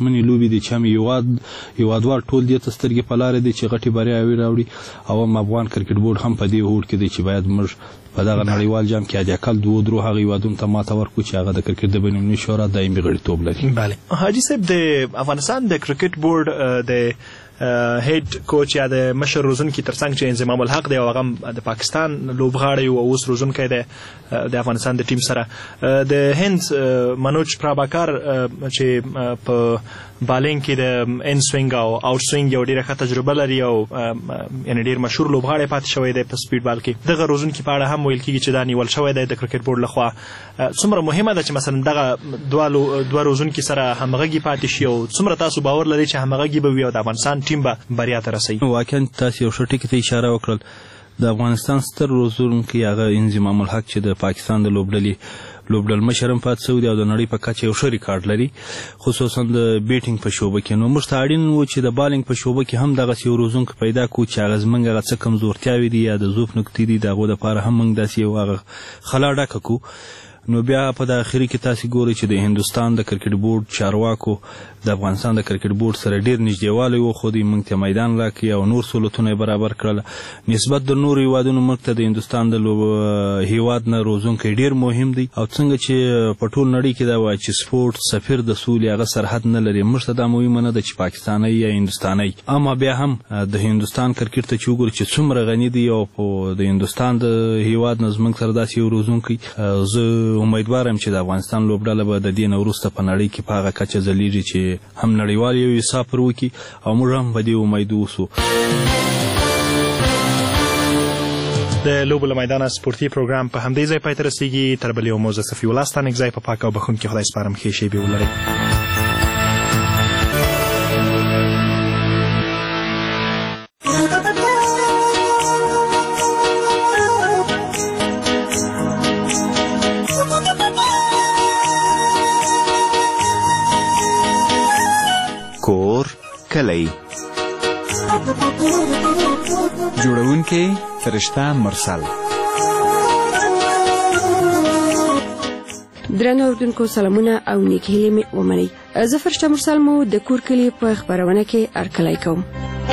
دي چې هم هیوادوال ټول دې ته سترګې په لارې دي چې غټې بریاوې راوړي او هم افغان کرکټ بورډ هم په دې هوډ کې دی چې باید موږ په دغه نړیوال جام کې حداقل 2-3 هغه هیوادونو ته ماته ورکړو چې هغه د کرکټ د بینالمللي شورا دایمي غړیتوب لري. بله حاجي صاحب د افغانستان د کرکټ بورډ د هیډ کوچ یا د مشر روزونکي ترڅنګ چې انضمام الحق دی او هغه د پاکستان لوبغاړی او اوس روزونکی دی د افغانستان د ټیم سره د هند منوج پراباکار چې په بالینګ کې د ان سوینګ او آوټ سوینګ یو ډیره ښه تجربه لري او یعنې ډیر مشهور لوبغاړی پاتې شوی دی په سپیډ بال کې. دغه روزونکي په اړه هم ویل کېږي چې دا نیول شوی دی د کرکټ بورډ لخوا. څومره مهمه ده چې مثلا دغه دوه روزونکي سره همغږي پاتې شي او څومره تاسو باور لرئ چې همغږي به وي او د افغانستان ټیم به بریا ته رسوي؟ واقعا تاسو یو ښه ټکي ته اشاره وکړل. د افغانستان ستر روزونکی هغه انضمام الحق چې د پاکستان د لوبډل مشر هم پاتې شوی دی او د نړۍ په کچه یو ښه ریکارډ لري خصوصا د بیټینګ په شوبه کې. نو موږ ته اړین و چې د بالینګ په شوبه کې هم دغسې یو روزونکی پیدا کړو چې هغه زموږ هغه څه کمزورتیاوې دي یا د ضعف نقطې دي د هغو دپاره هم موږ داسې یو هغه خلا ډکه کړو. نو بیا په د اخري کې تاسې ګورئ چې د هندوستان د کرکټ بورډ چارواکو د افغانستان د کرکټ بورډ سره ډیر نږدېوالی وښودی، موږ ته میدان راکړي او نور سهولتونه یې برابر کړل. نسبت د نورو هیوادونو موږ ته د هندوستان د هیواد نه روزونکی ډیر مهم دی او څنګه چې په ټول نړۍ کې دا وایي چې سپورټ سفیر د سولې هغه سرحد نه لري، موږ ته دا مهمه نه ده چې پاکستانی یا هندوستانی. اما بیا هم د هندوستان کرکټ ته چې وګورو چې څومره غني دی او د هندوستان د هیواد نه زموږ سره داسې یو روزونکی، زه امیدوارم چې د افغانستان لوبډله به د دې نه وروسته په نړۍ کې په هغه کچه ځلیږي چې هم نړیوال یو حساب پر وکړي او موږ هم په دې امید اوسو. د لوبو له میدانه سپورتي پروګرام په همدې ځای پای ته رسیږي. تر بلې موضوع صفي الله ستانک ځای په پاک او بخښونکي خدای سپارم. ښې شېبې ولرئ. کور کلی جوړونکی فرشته مرسل. درنو اوردونکو سلامونه او نیک هیلې مې ومنئ. زه فرشته مرسل مو د کور کلی په خپرونه کې هرکلی کوم.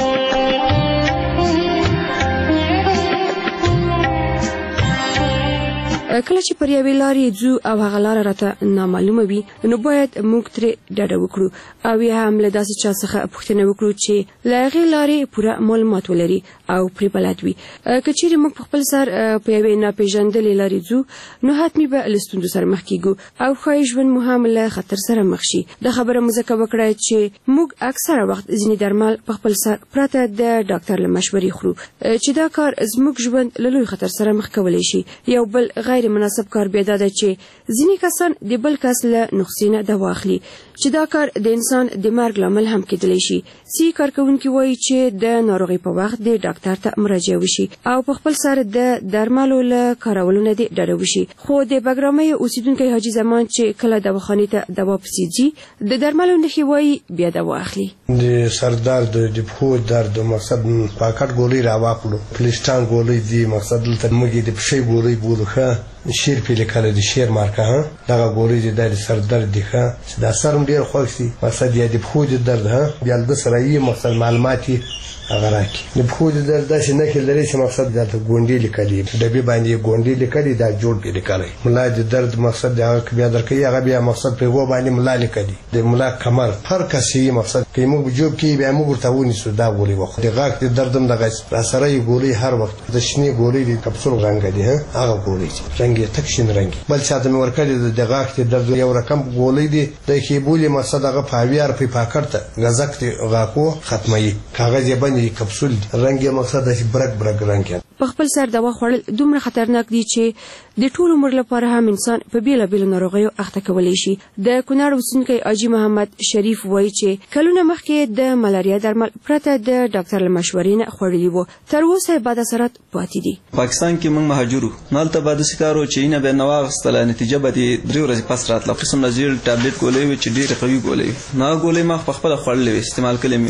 کله چې پر یوې لارې ځو او هغه لاره راته نامعلومه وي نو باید موږ ترې ډډه وکړو او یا هم له داسې چا څخه پوښتنه وکړو چې له هغې لارې پوره معلومات ولري او پرې بلد وي. که چیرې موږ په خپل سر په یوې ناپېژندلې لارې ځو نو حتمي به له ستونزو سره مخ کېږو او ښایي ژوند مو هم له خطر سره مخ شي. دا خبره مو ځکه وکړه چې موږ اکثره وخت ځینې درمل په خپل سر پرته د ډاکټر له مشورې خورو چې دا کار زموږ ژوند له لوی خطر سره مخ کولی شي. یو بل غیر مناسب کار بیا دا ده چې ځینې کسان د بل کس له نسخې نه دوا اخلي چې دا کار د انسان د مرګ لامل هم کېدلی شي. ځینې کارکوونکي وایي چې د ناروغۍ په وخت د ډاکټر ته مراجعه وشي او په خپل سر د درملو له کارولو نه ډډه وشي. خو د بګرامۍ اوسیدونکی حاجي زمان چې کله دواخانې ته دوا پسې ځي د درملو نښې وایي بیا دوا اخلي. د سر درد، د پښو درد مقصد پاکټ ګولۍ راواخلو، پلیسټان ګولۍ دي مقصد دلته موږ د پښې ګولۍ بولو ښه شیر پې لیکلی د شیر مارکه دغه ګولۍ دي دا د سر درد دي ښه چې دا سر هم ډېر خوښ شي مقصد یا د پښو د درد بیا د سره یې مقصد معلومات یې هغه راکړي. د پښو د درد داسې نښې لري چې مقصد دلته ګونډې لیکلي ډبې باندې یې ګونډې لیکلي دا جوړ پې لیکلی. ملا د درد مقصد د هغه بیا درکوي هغه بیا مقصد په هغو باندې ملا لیکلي. د ملا کمر هر کس یې مقصد که موږ په جوب کې بیا موږ ورته ونیسو دا ګولۍ وخورو. د غاښ د درد هم دغسې راسره یې ګولۍ هر وخت د شنې ګولۍ د کپسول رنګه دي هغه ګولۍ دي رنګ یې تک شین رنګ. بل چاته مې ورکړې د غاښ د درد یو رقم ګولۍ دي د کیبولې مقصد هغه په اویار په پاکټ ته غزک د غاښو ختموي کاغذ یې باندې کپسول رنګ یې مقصد داسې برګ برګ رنګ. په خپل سر دوا خوړل دومره خطرناک دي چې د ټول عمر لپاره هم انسان په بیلابیلو ناروغیو اخته کولی شي. د کونړ اوسیدونکی حاجي محمد شریف وایي چې کلونه مخکې د ملاریا درمل پرته د ډاکټر له مشورې نه خوړلي وو، تر اوسه یې بد اثرات پاتې دي. پاکستان کې موږ مهاجرو هلته به داسې کار و چې اینه به یې نه واخیستله نتیجه به دې 3 ورځې پس راتله. قسم نظیر ټابلیټ ګولۍ وې چې ډېرې قوي ګولۍ وې نو هغه ګولۍ ما په خپله خوړلې وې استعمال کړې مې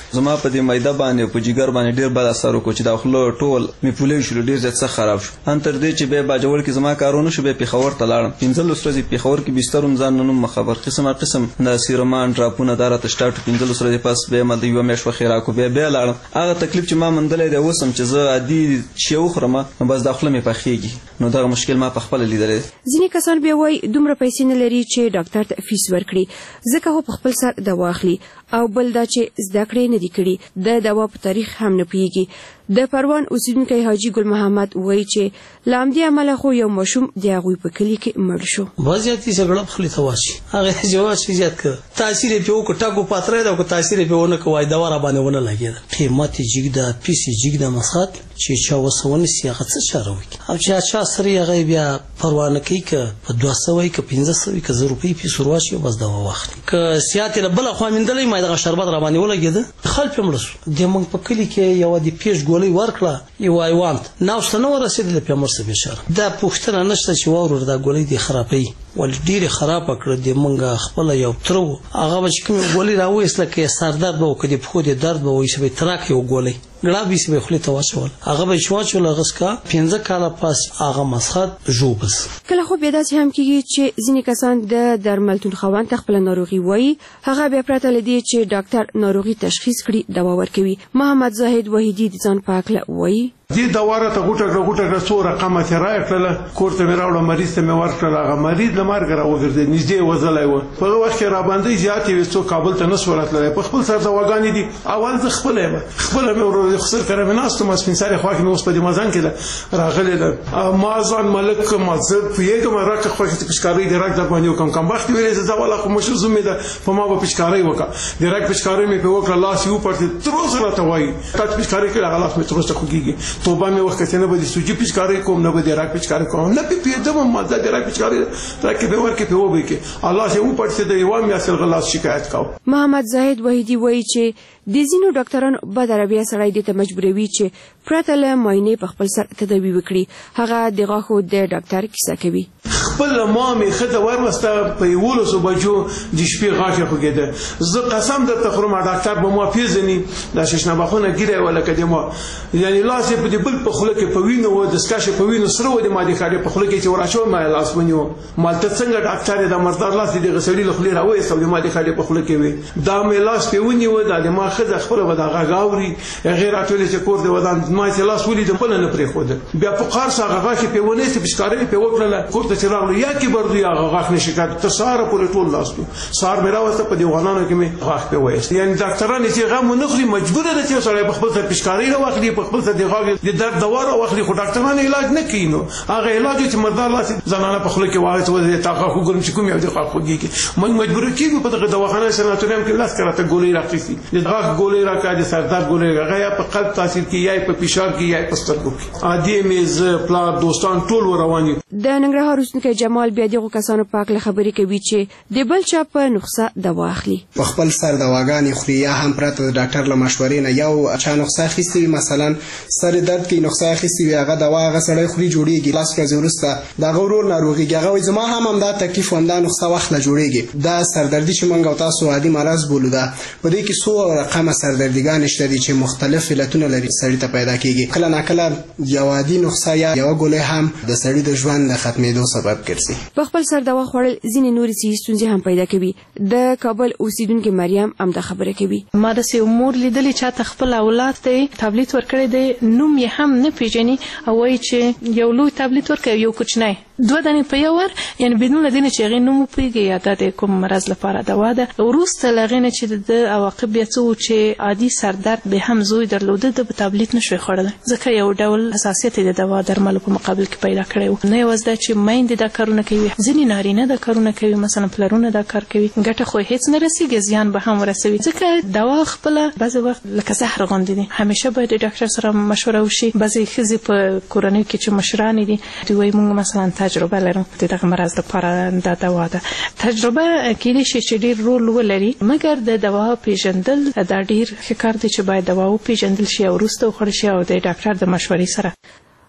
زما په دې معده باندې په جګر باندې ډیر بد اثر وکړ چې دا خلو ټول می پولې شو ډیر ځکه خراب شو. ان تر دې چې به باجوړ کې زما کارونه شو به پیښور ته لاړم. 15 ورځې پیښور کې بستر ځان نن خبر قسم د سیرمان ډراپونه دارته سٹارټ 15 ورځې پس به مده یو مېش وخیرا کو به لاړم. هغه تکلیف چې ما مندلې دی وسم چې زه عادي شی وخرم بس داخله می پخېږي نو دا مشکل ما په خپل لیدل. ځینې کسان بیا وایي دومره پیسې نه لري چې ډاکټر ته فیس ورکړي ځکه هو په خپل سر دوا اخلي او بل دا چې زده کړې نه دي کړي د دوا په تاریخ هم نه پوهیږي. د پروان اوسیدونکی حاجی ګل محمد وایي چې لامدي عمله خو یو مشوم د هغوی په کلي کې مړ شو. وضعیت یې ګړب خلی تواشي هغه جواب شي زیات کړ تاثیر په وکړ ټاکو پاتره دا کو تاثیر په ونه کوي دوا را باندې ونه لګید قیمت جګدا پیسې جګدا مسخات چې چا وسونه سیاغه څه شاروي او چې چا سره هغه بیا پروانه کوي ک په 200 ک 1500 ک 1000 روپۍ په سرواشي بس دوا واخلي ک سیات له بل خو مندلې ما د شربت را باندې ولګید خلک مړسو د موږ په کلی کې یو د پیش ګولې ورکړه یو ایوانت نو ستنو رسیدل په مرسته بشار دا پوښتنه نشته چې وور دا ګولې دی خرابې ول ډیره خراب کړ د مونږه خپل یو ترو هغه چې کوم ګولې راوېسله کې سردار به وکړي په خو دې درد به وایي چې تراک یو ګولې ګړه به سي خپل تواشول هغه به شواچول غسکا 15 کاله پاس هغه مسخت جوبس کله خو بیا داسې هم کیږي چې ځینې کسان د درملتون خوان خپل ناروغي وایي هغه بیا پرته لدی چې ډاکټر ناروغي تشخیص کړي دوا ورکوي. محمد زاهد وحیدی د ځان پاکله وایي دې دواره ته غوټه څو رقمه تیرای کړل کوړه مې راوړل مریض ته مې ورکړل هغه مریض د مرګ راوګرځي نږدې وځلای و په وخت کې را باندې زیاتې وڅو کابل ته نسورت لري په خپل سر دواګانې دي اول ځ خپل مې ورو خسر کړم نه استم سپینساري خو کې اوس په دې مازن کې راغلی ده ما ځان ملک مزد پیګم راکه خو چې پښکاري دی راک د باندې کوم کم وخت ویلې زه ولا خو مش زمې ده په ما په پښکاري وکړه د راک پښکاري مې په وکړه لاس یو پړته تر اوسه راته وایي تاسو پښکاري کې هغه لاس مې تر اوسه خوږي توبه مې وخت نه به سوجي پچکاري کوم نه به راک پچکاري کوم نه به پیدم مزه د راک پچکاري راکې به ورکې په وبې کې الله سه و پړسه د یو مې اصل غلاس شکایت کاو. محمد زاهد وحیدی وایي چې د ځینو ډاکټرانو بد عربیه سړی د مجبوروي چې پرته له معاینې په خپل سر تداوی وکړي هغه د غاښو د ډاکټر کیسه کوي. خپل مامي خته ورمسته په یولو سو بجو د شپې غاښه خوګیده زه قسم درته خورم ډاکټر به مو پیژني د ششنباخونه ګیره ولا کدمو یعنی لاس په دې بل په خله کې په وینو و د سکاشه په وینو سره و د ماده خاله په خله کې چې وراشو ما لاس ونیو مالته څنګه ډاکټر د مردار لاس دې غسړي له خله راوي سو د ماده خاله په خله کې وي دا مې لاس په ونیو د ما خزه خپل ودا غاوري غیر اتول چې کور دی ودان ما چې لاس ولې د بل نه پرې خو بیا په قار سره غاښ په ونه چې بشکاري په وکړه کور ته چراغ یا کې بردو یا غاښ نشکات ته ساره په ټول لاس سار مې راوسته په دیوانانو کې مې غاښ په وایست یعنی ډاکټران چې غو نه خوري مجبور دي چې سره په خپل سر بشکاري راوخلي په خپل سر دی غاښ د درد دوا واخلي خو ډاکټرانو علاج نه کینو هغه علاج چې مردار لاس زنانه په خله کې واغې ته تاغه خو ګرم چې کوم یو د غاښ خوږي کې موږ مجبور کیږو په دغه دواخانه سناتوریوم کې لاس کراته ګولې راخیسي د غاښ ګولې راکا د سردار ګولې راغی یا په قلب تاثیر کې یا په فشار کې یا په سترګو کې عادي میز پلار دوستان ټول رواني. د ننګرهار اوسنیکی جمال بیا دغه کسانو پاک له خبرې کوي چې د بل چا په نسخه دوا اخلي په خپل سر دواګانې خوري یا هم پرته د ډاکټر له مشورې نه یو چا نسخه اخیستې مثلا سر درد کې نسخه اخیستې هغه دوا هغه سړی خوري جوړیږي لاس ورځې وروسته دا غورور ناروغي هغه زما هم دا تکلیف وندا نسخه وخت له جوړیږي دا سردردي چې موږ تاسو عادي مرز بولو دا په دې کې څو رقمه سردردګان شته دي چې مختلف علتونه لري سړی ته پیدا کیږي کله ناکله یو عادي نسخه یا یو ګولې هم د سړی د ژوند د ختمېدو سبب ګرځي. په خپل سر دوا خوړل ځینې نورې ستونزې هم پیدا کوي. د کابل اوسیدونکو مریم هم دا خبره کوي. ما د سې امور لیدلې چې خپل اولاد ته ټابلیټ ورکړی دی نوم یې هم نه پیژني او وایي چې یو لوی ټابلیټ ورکوي یو کوچنی 2 دانې په یو ور یعنی بدون لدینه چې هغه نوم پیږي یا د کوم مرض لپاره دوا ده وروسته لغینه چې د عواقب بیا څه چې عادي سردرد به هم زوی درلوده د ټابلیټ نشوي خوړل ځکه یو ډول حساسیت د دوا درملو په مقابل کې پیدا کړي نه یوازې چې مایند دا کارونه کوي ځینې نارینه دا کارونه کوي مثلا پلرونه دا کار کوي ګټه خو هیڅ نه رسیږي زیان به هم ورسوي ځکه دوا خپل بعض وخت لکه زهر غوندي دي همیشه باید د ډاکټر سره مشوره وشي بعضی خزي په کورنۍ کې چې مشران دي دوی موږ مثلا تجربه لرو دغه مرز لپاره د دوا ده تجربه کېدای شي چې ډیر رول ولري مګر د دوا پیژندل دا ډیر ښه کار دی چې باید دوا پیژندل شي او وروسته وخوړل شي او د ډاکټر د مشورې سره.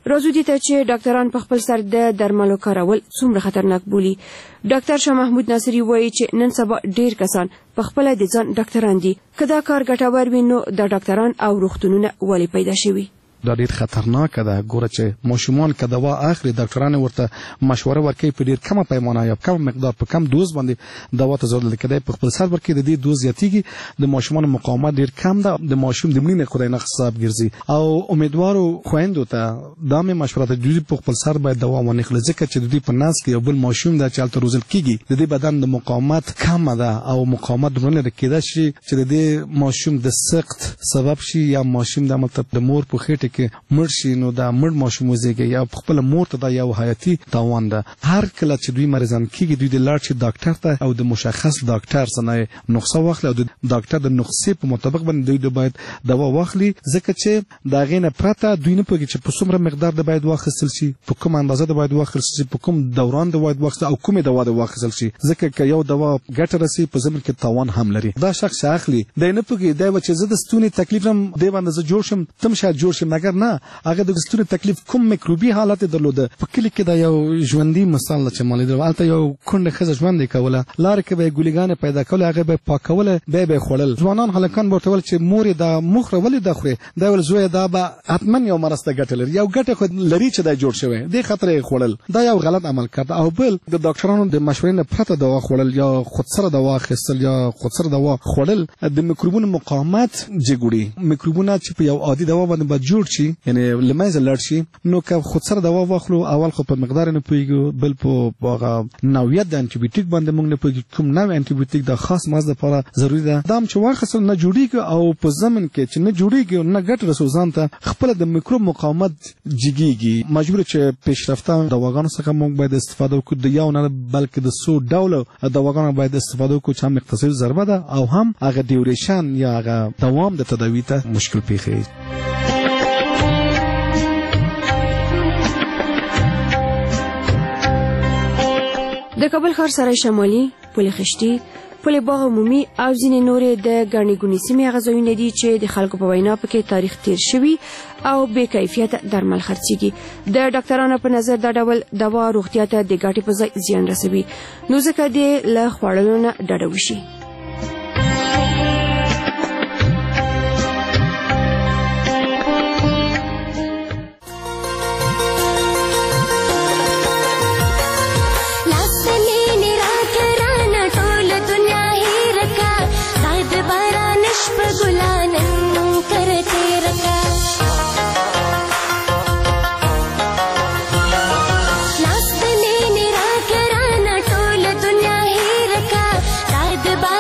راځو دې ته چې ډاکټران په خپل سر د درملو کارول څومره خطرناک بولي. ډاکټر شاه محمود ناصري وایي چې نن سبا ډیر کسان په خپل د ځان ډاکټران دي. که دا کار ګټور وي نو د ډاکټران او روغتونونه ولې پیدا شوي؟ دا ډیر خطرناک ده. ګوره چې ماشومان که دوا اخلي ډاکټران ورته مشوره ورکوي په ډیر کمه پیمانه یا کم مقدار په کم دوز باندې دوا ته ضرورت لري. په خپل سر ورکوي د دې دوز زیاتیږي، د ماشومان مقاومت ډیر کم ده، د ماشوم د مړینې خدای نه حساب ګرځي. او امیدوارو خويندو ته دا مې مشوره ده دوی په خپل سر باید دوا ونخلي، ځکه چې د دې په نس کې یو بل ماشوم ده چې هلته روزل کیږي، د دې بدن د مقاومت کم ده او مقاومت دومره لري کېدای شي چې د دې ماشوم د سقط سبب شي یا ماشوم د مطلب د مور په خېټه کې مړ شي، نو دا مړ ماشوم وزېږي یا خپل مور ته دا یو حیاتي تاوان ده. هر کله چې دوی مریضان کیږي دوی د لاړ شي ډاکټر ته او د مشخص ډاکټر څخه نسخه واخلي او د ډاکټر د نسخې په مطابق باندې دوی باید دوا واخلي، ځکه چې دا غینه پرته دوی نه پوهیږي چې په څومره مقدار د باید واخیستل شي، په کوم اندازه د باید واخیستل شي، په کوم دوران د باید واخیستل او کومه دوا د واخیستل شي، ځکه که یو دوا ګټه رسي په ضمن کې تاوان هم لري. دا شخص اخلي د نه پوهیږي دا چې زه د ستوني تکلیف هم دی باندې زه جوړ شم تم شاید جوړ شم، مګر نه هغه د ستوني تکلیف کوم میکروبي حالت درلوده. په کلی کې دا یو ژوندۍ مثال چې مالې درته یو کونډه ښځه ژوند کوله، لار کې به ګولیګانې پیدا کول، هغه به پاکوله به خړل. ځوانان هلکان ورته ول چې مور دا مخره ولې دا خوري، دا ول زوی دا به حتما یو مرسته ګټه لري، یو ګټه خو لري چې دا جوړ شوی د خطر خړل. دا یو غلط عمل کړ. او بل د ډاکټرانو د مشورې نه پرته دوا خړل یا خودسره دوا اخیستل یا خودسره دوا خړل د میکروبونو مقاومت جګړي. میکروبونه چې په یو عادي دوا باندې جوړ شي یعنی لمنځه لاړ شي، نو که خودسره دوا واخلو اول خو په مقدار نه پوهیږو، بل په هغه نوعیت د انټي بیوټیک باندې موږ نه پوهیږو کوم نوع انټي بیوټیک د خاص مرض لپاره ضروری ده. دا هم چې واخیستل نه جوړیږي او په ضمن کې چې نه جوړیږي نه ګټه رسوي ځان ته، خپل د میکروب مقاومت جګیږي. مجبور چې پیشرفته دواګانو څخه موږ باید استفاده وکړو، د یو نه بلکې د 100 ډول دواګانو باید استفاده وکړو چې هم اقتصادي ضربه ده او هم هغه ډیوریشن یا هغه دوام د تداوی ته مشکل پیښیږي. د کابل ښار سرای شمالي، پل خشتي، پل باغ عمومي او ځینې نورې د ګڼې ګوڼې سیمې هغه ځایونه دي چې د خلکو په وینا پکې تاریخ تیر شوي او بې کیفیته درمل خرڅېږي. د ډاکټرانو په نظر دا ډول دوا روغتیا ته د ګټې په ځای زیان رسوي، نو ځکه دې له خوړلو نه ډډه وشي. Goodbye.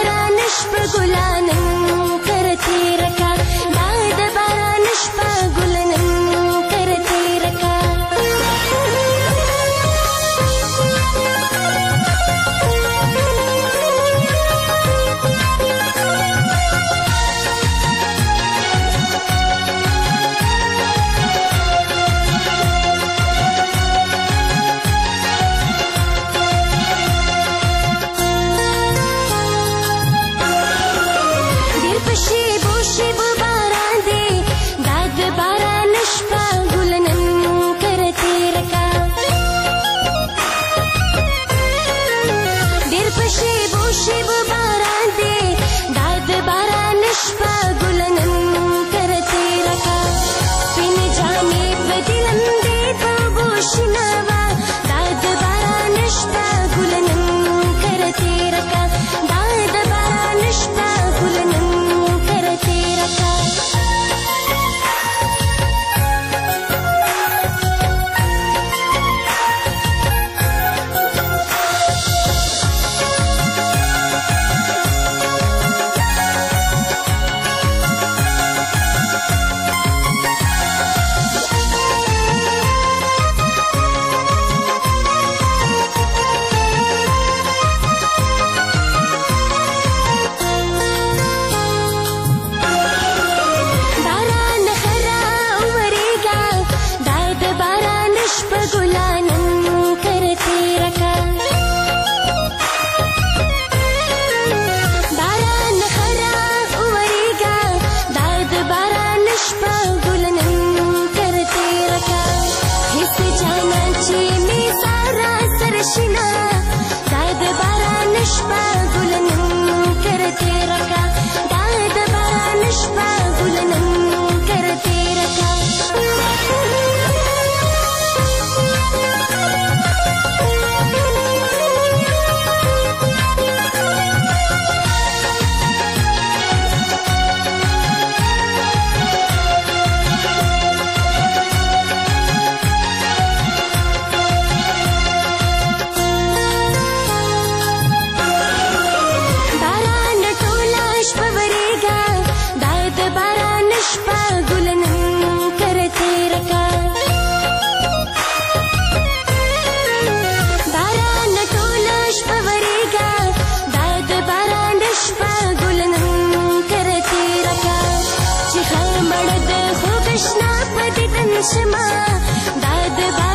شما دا د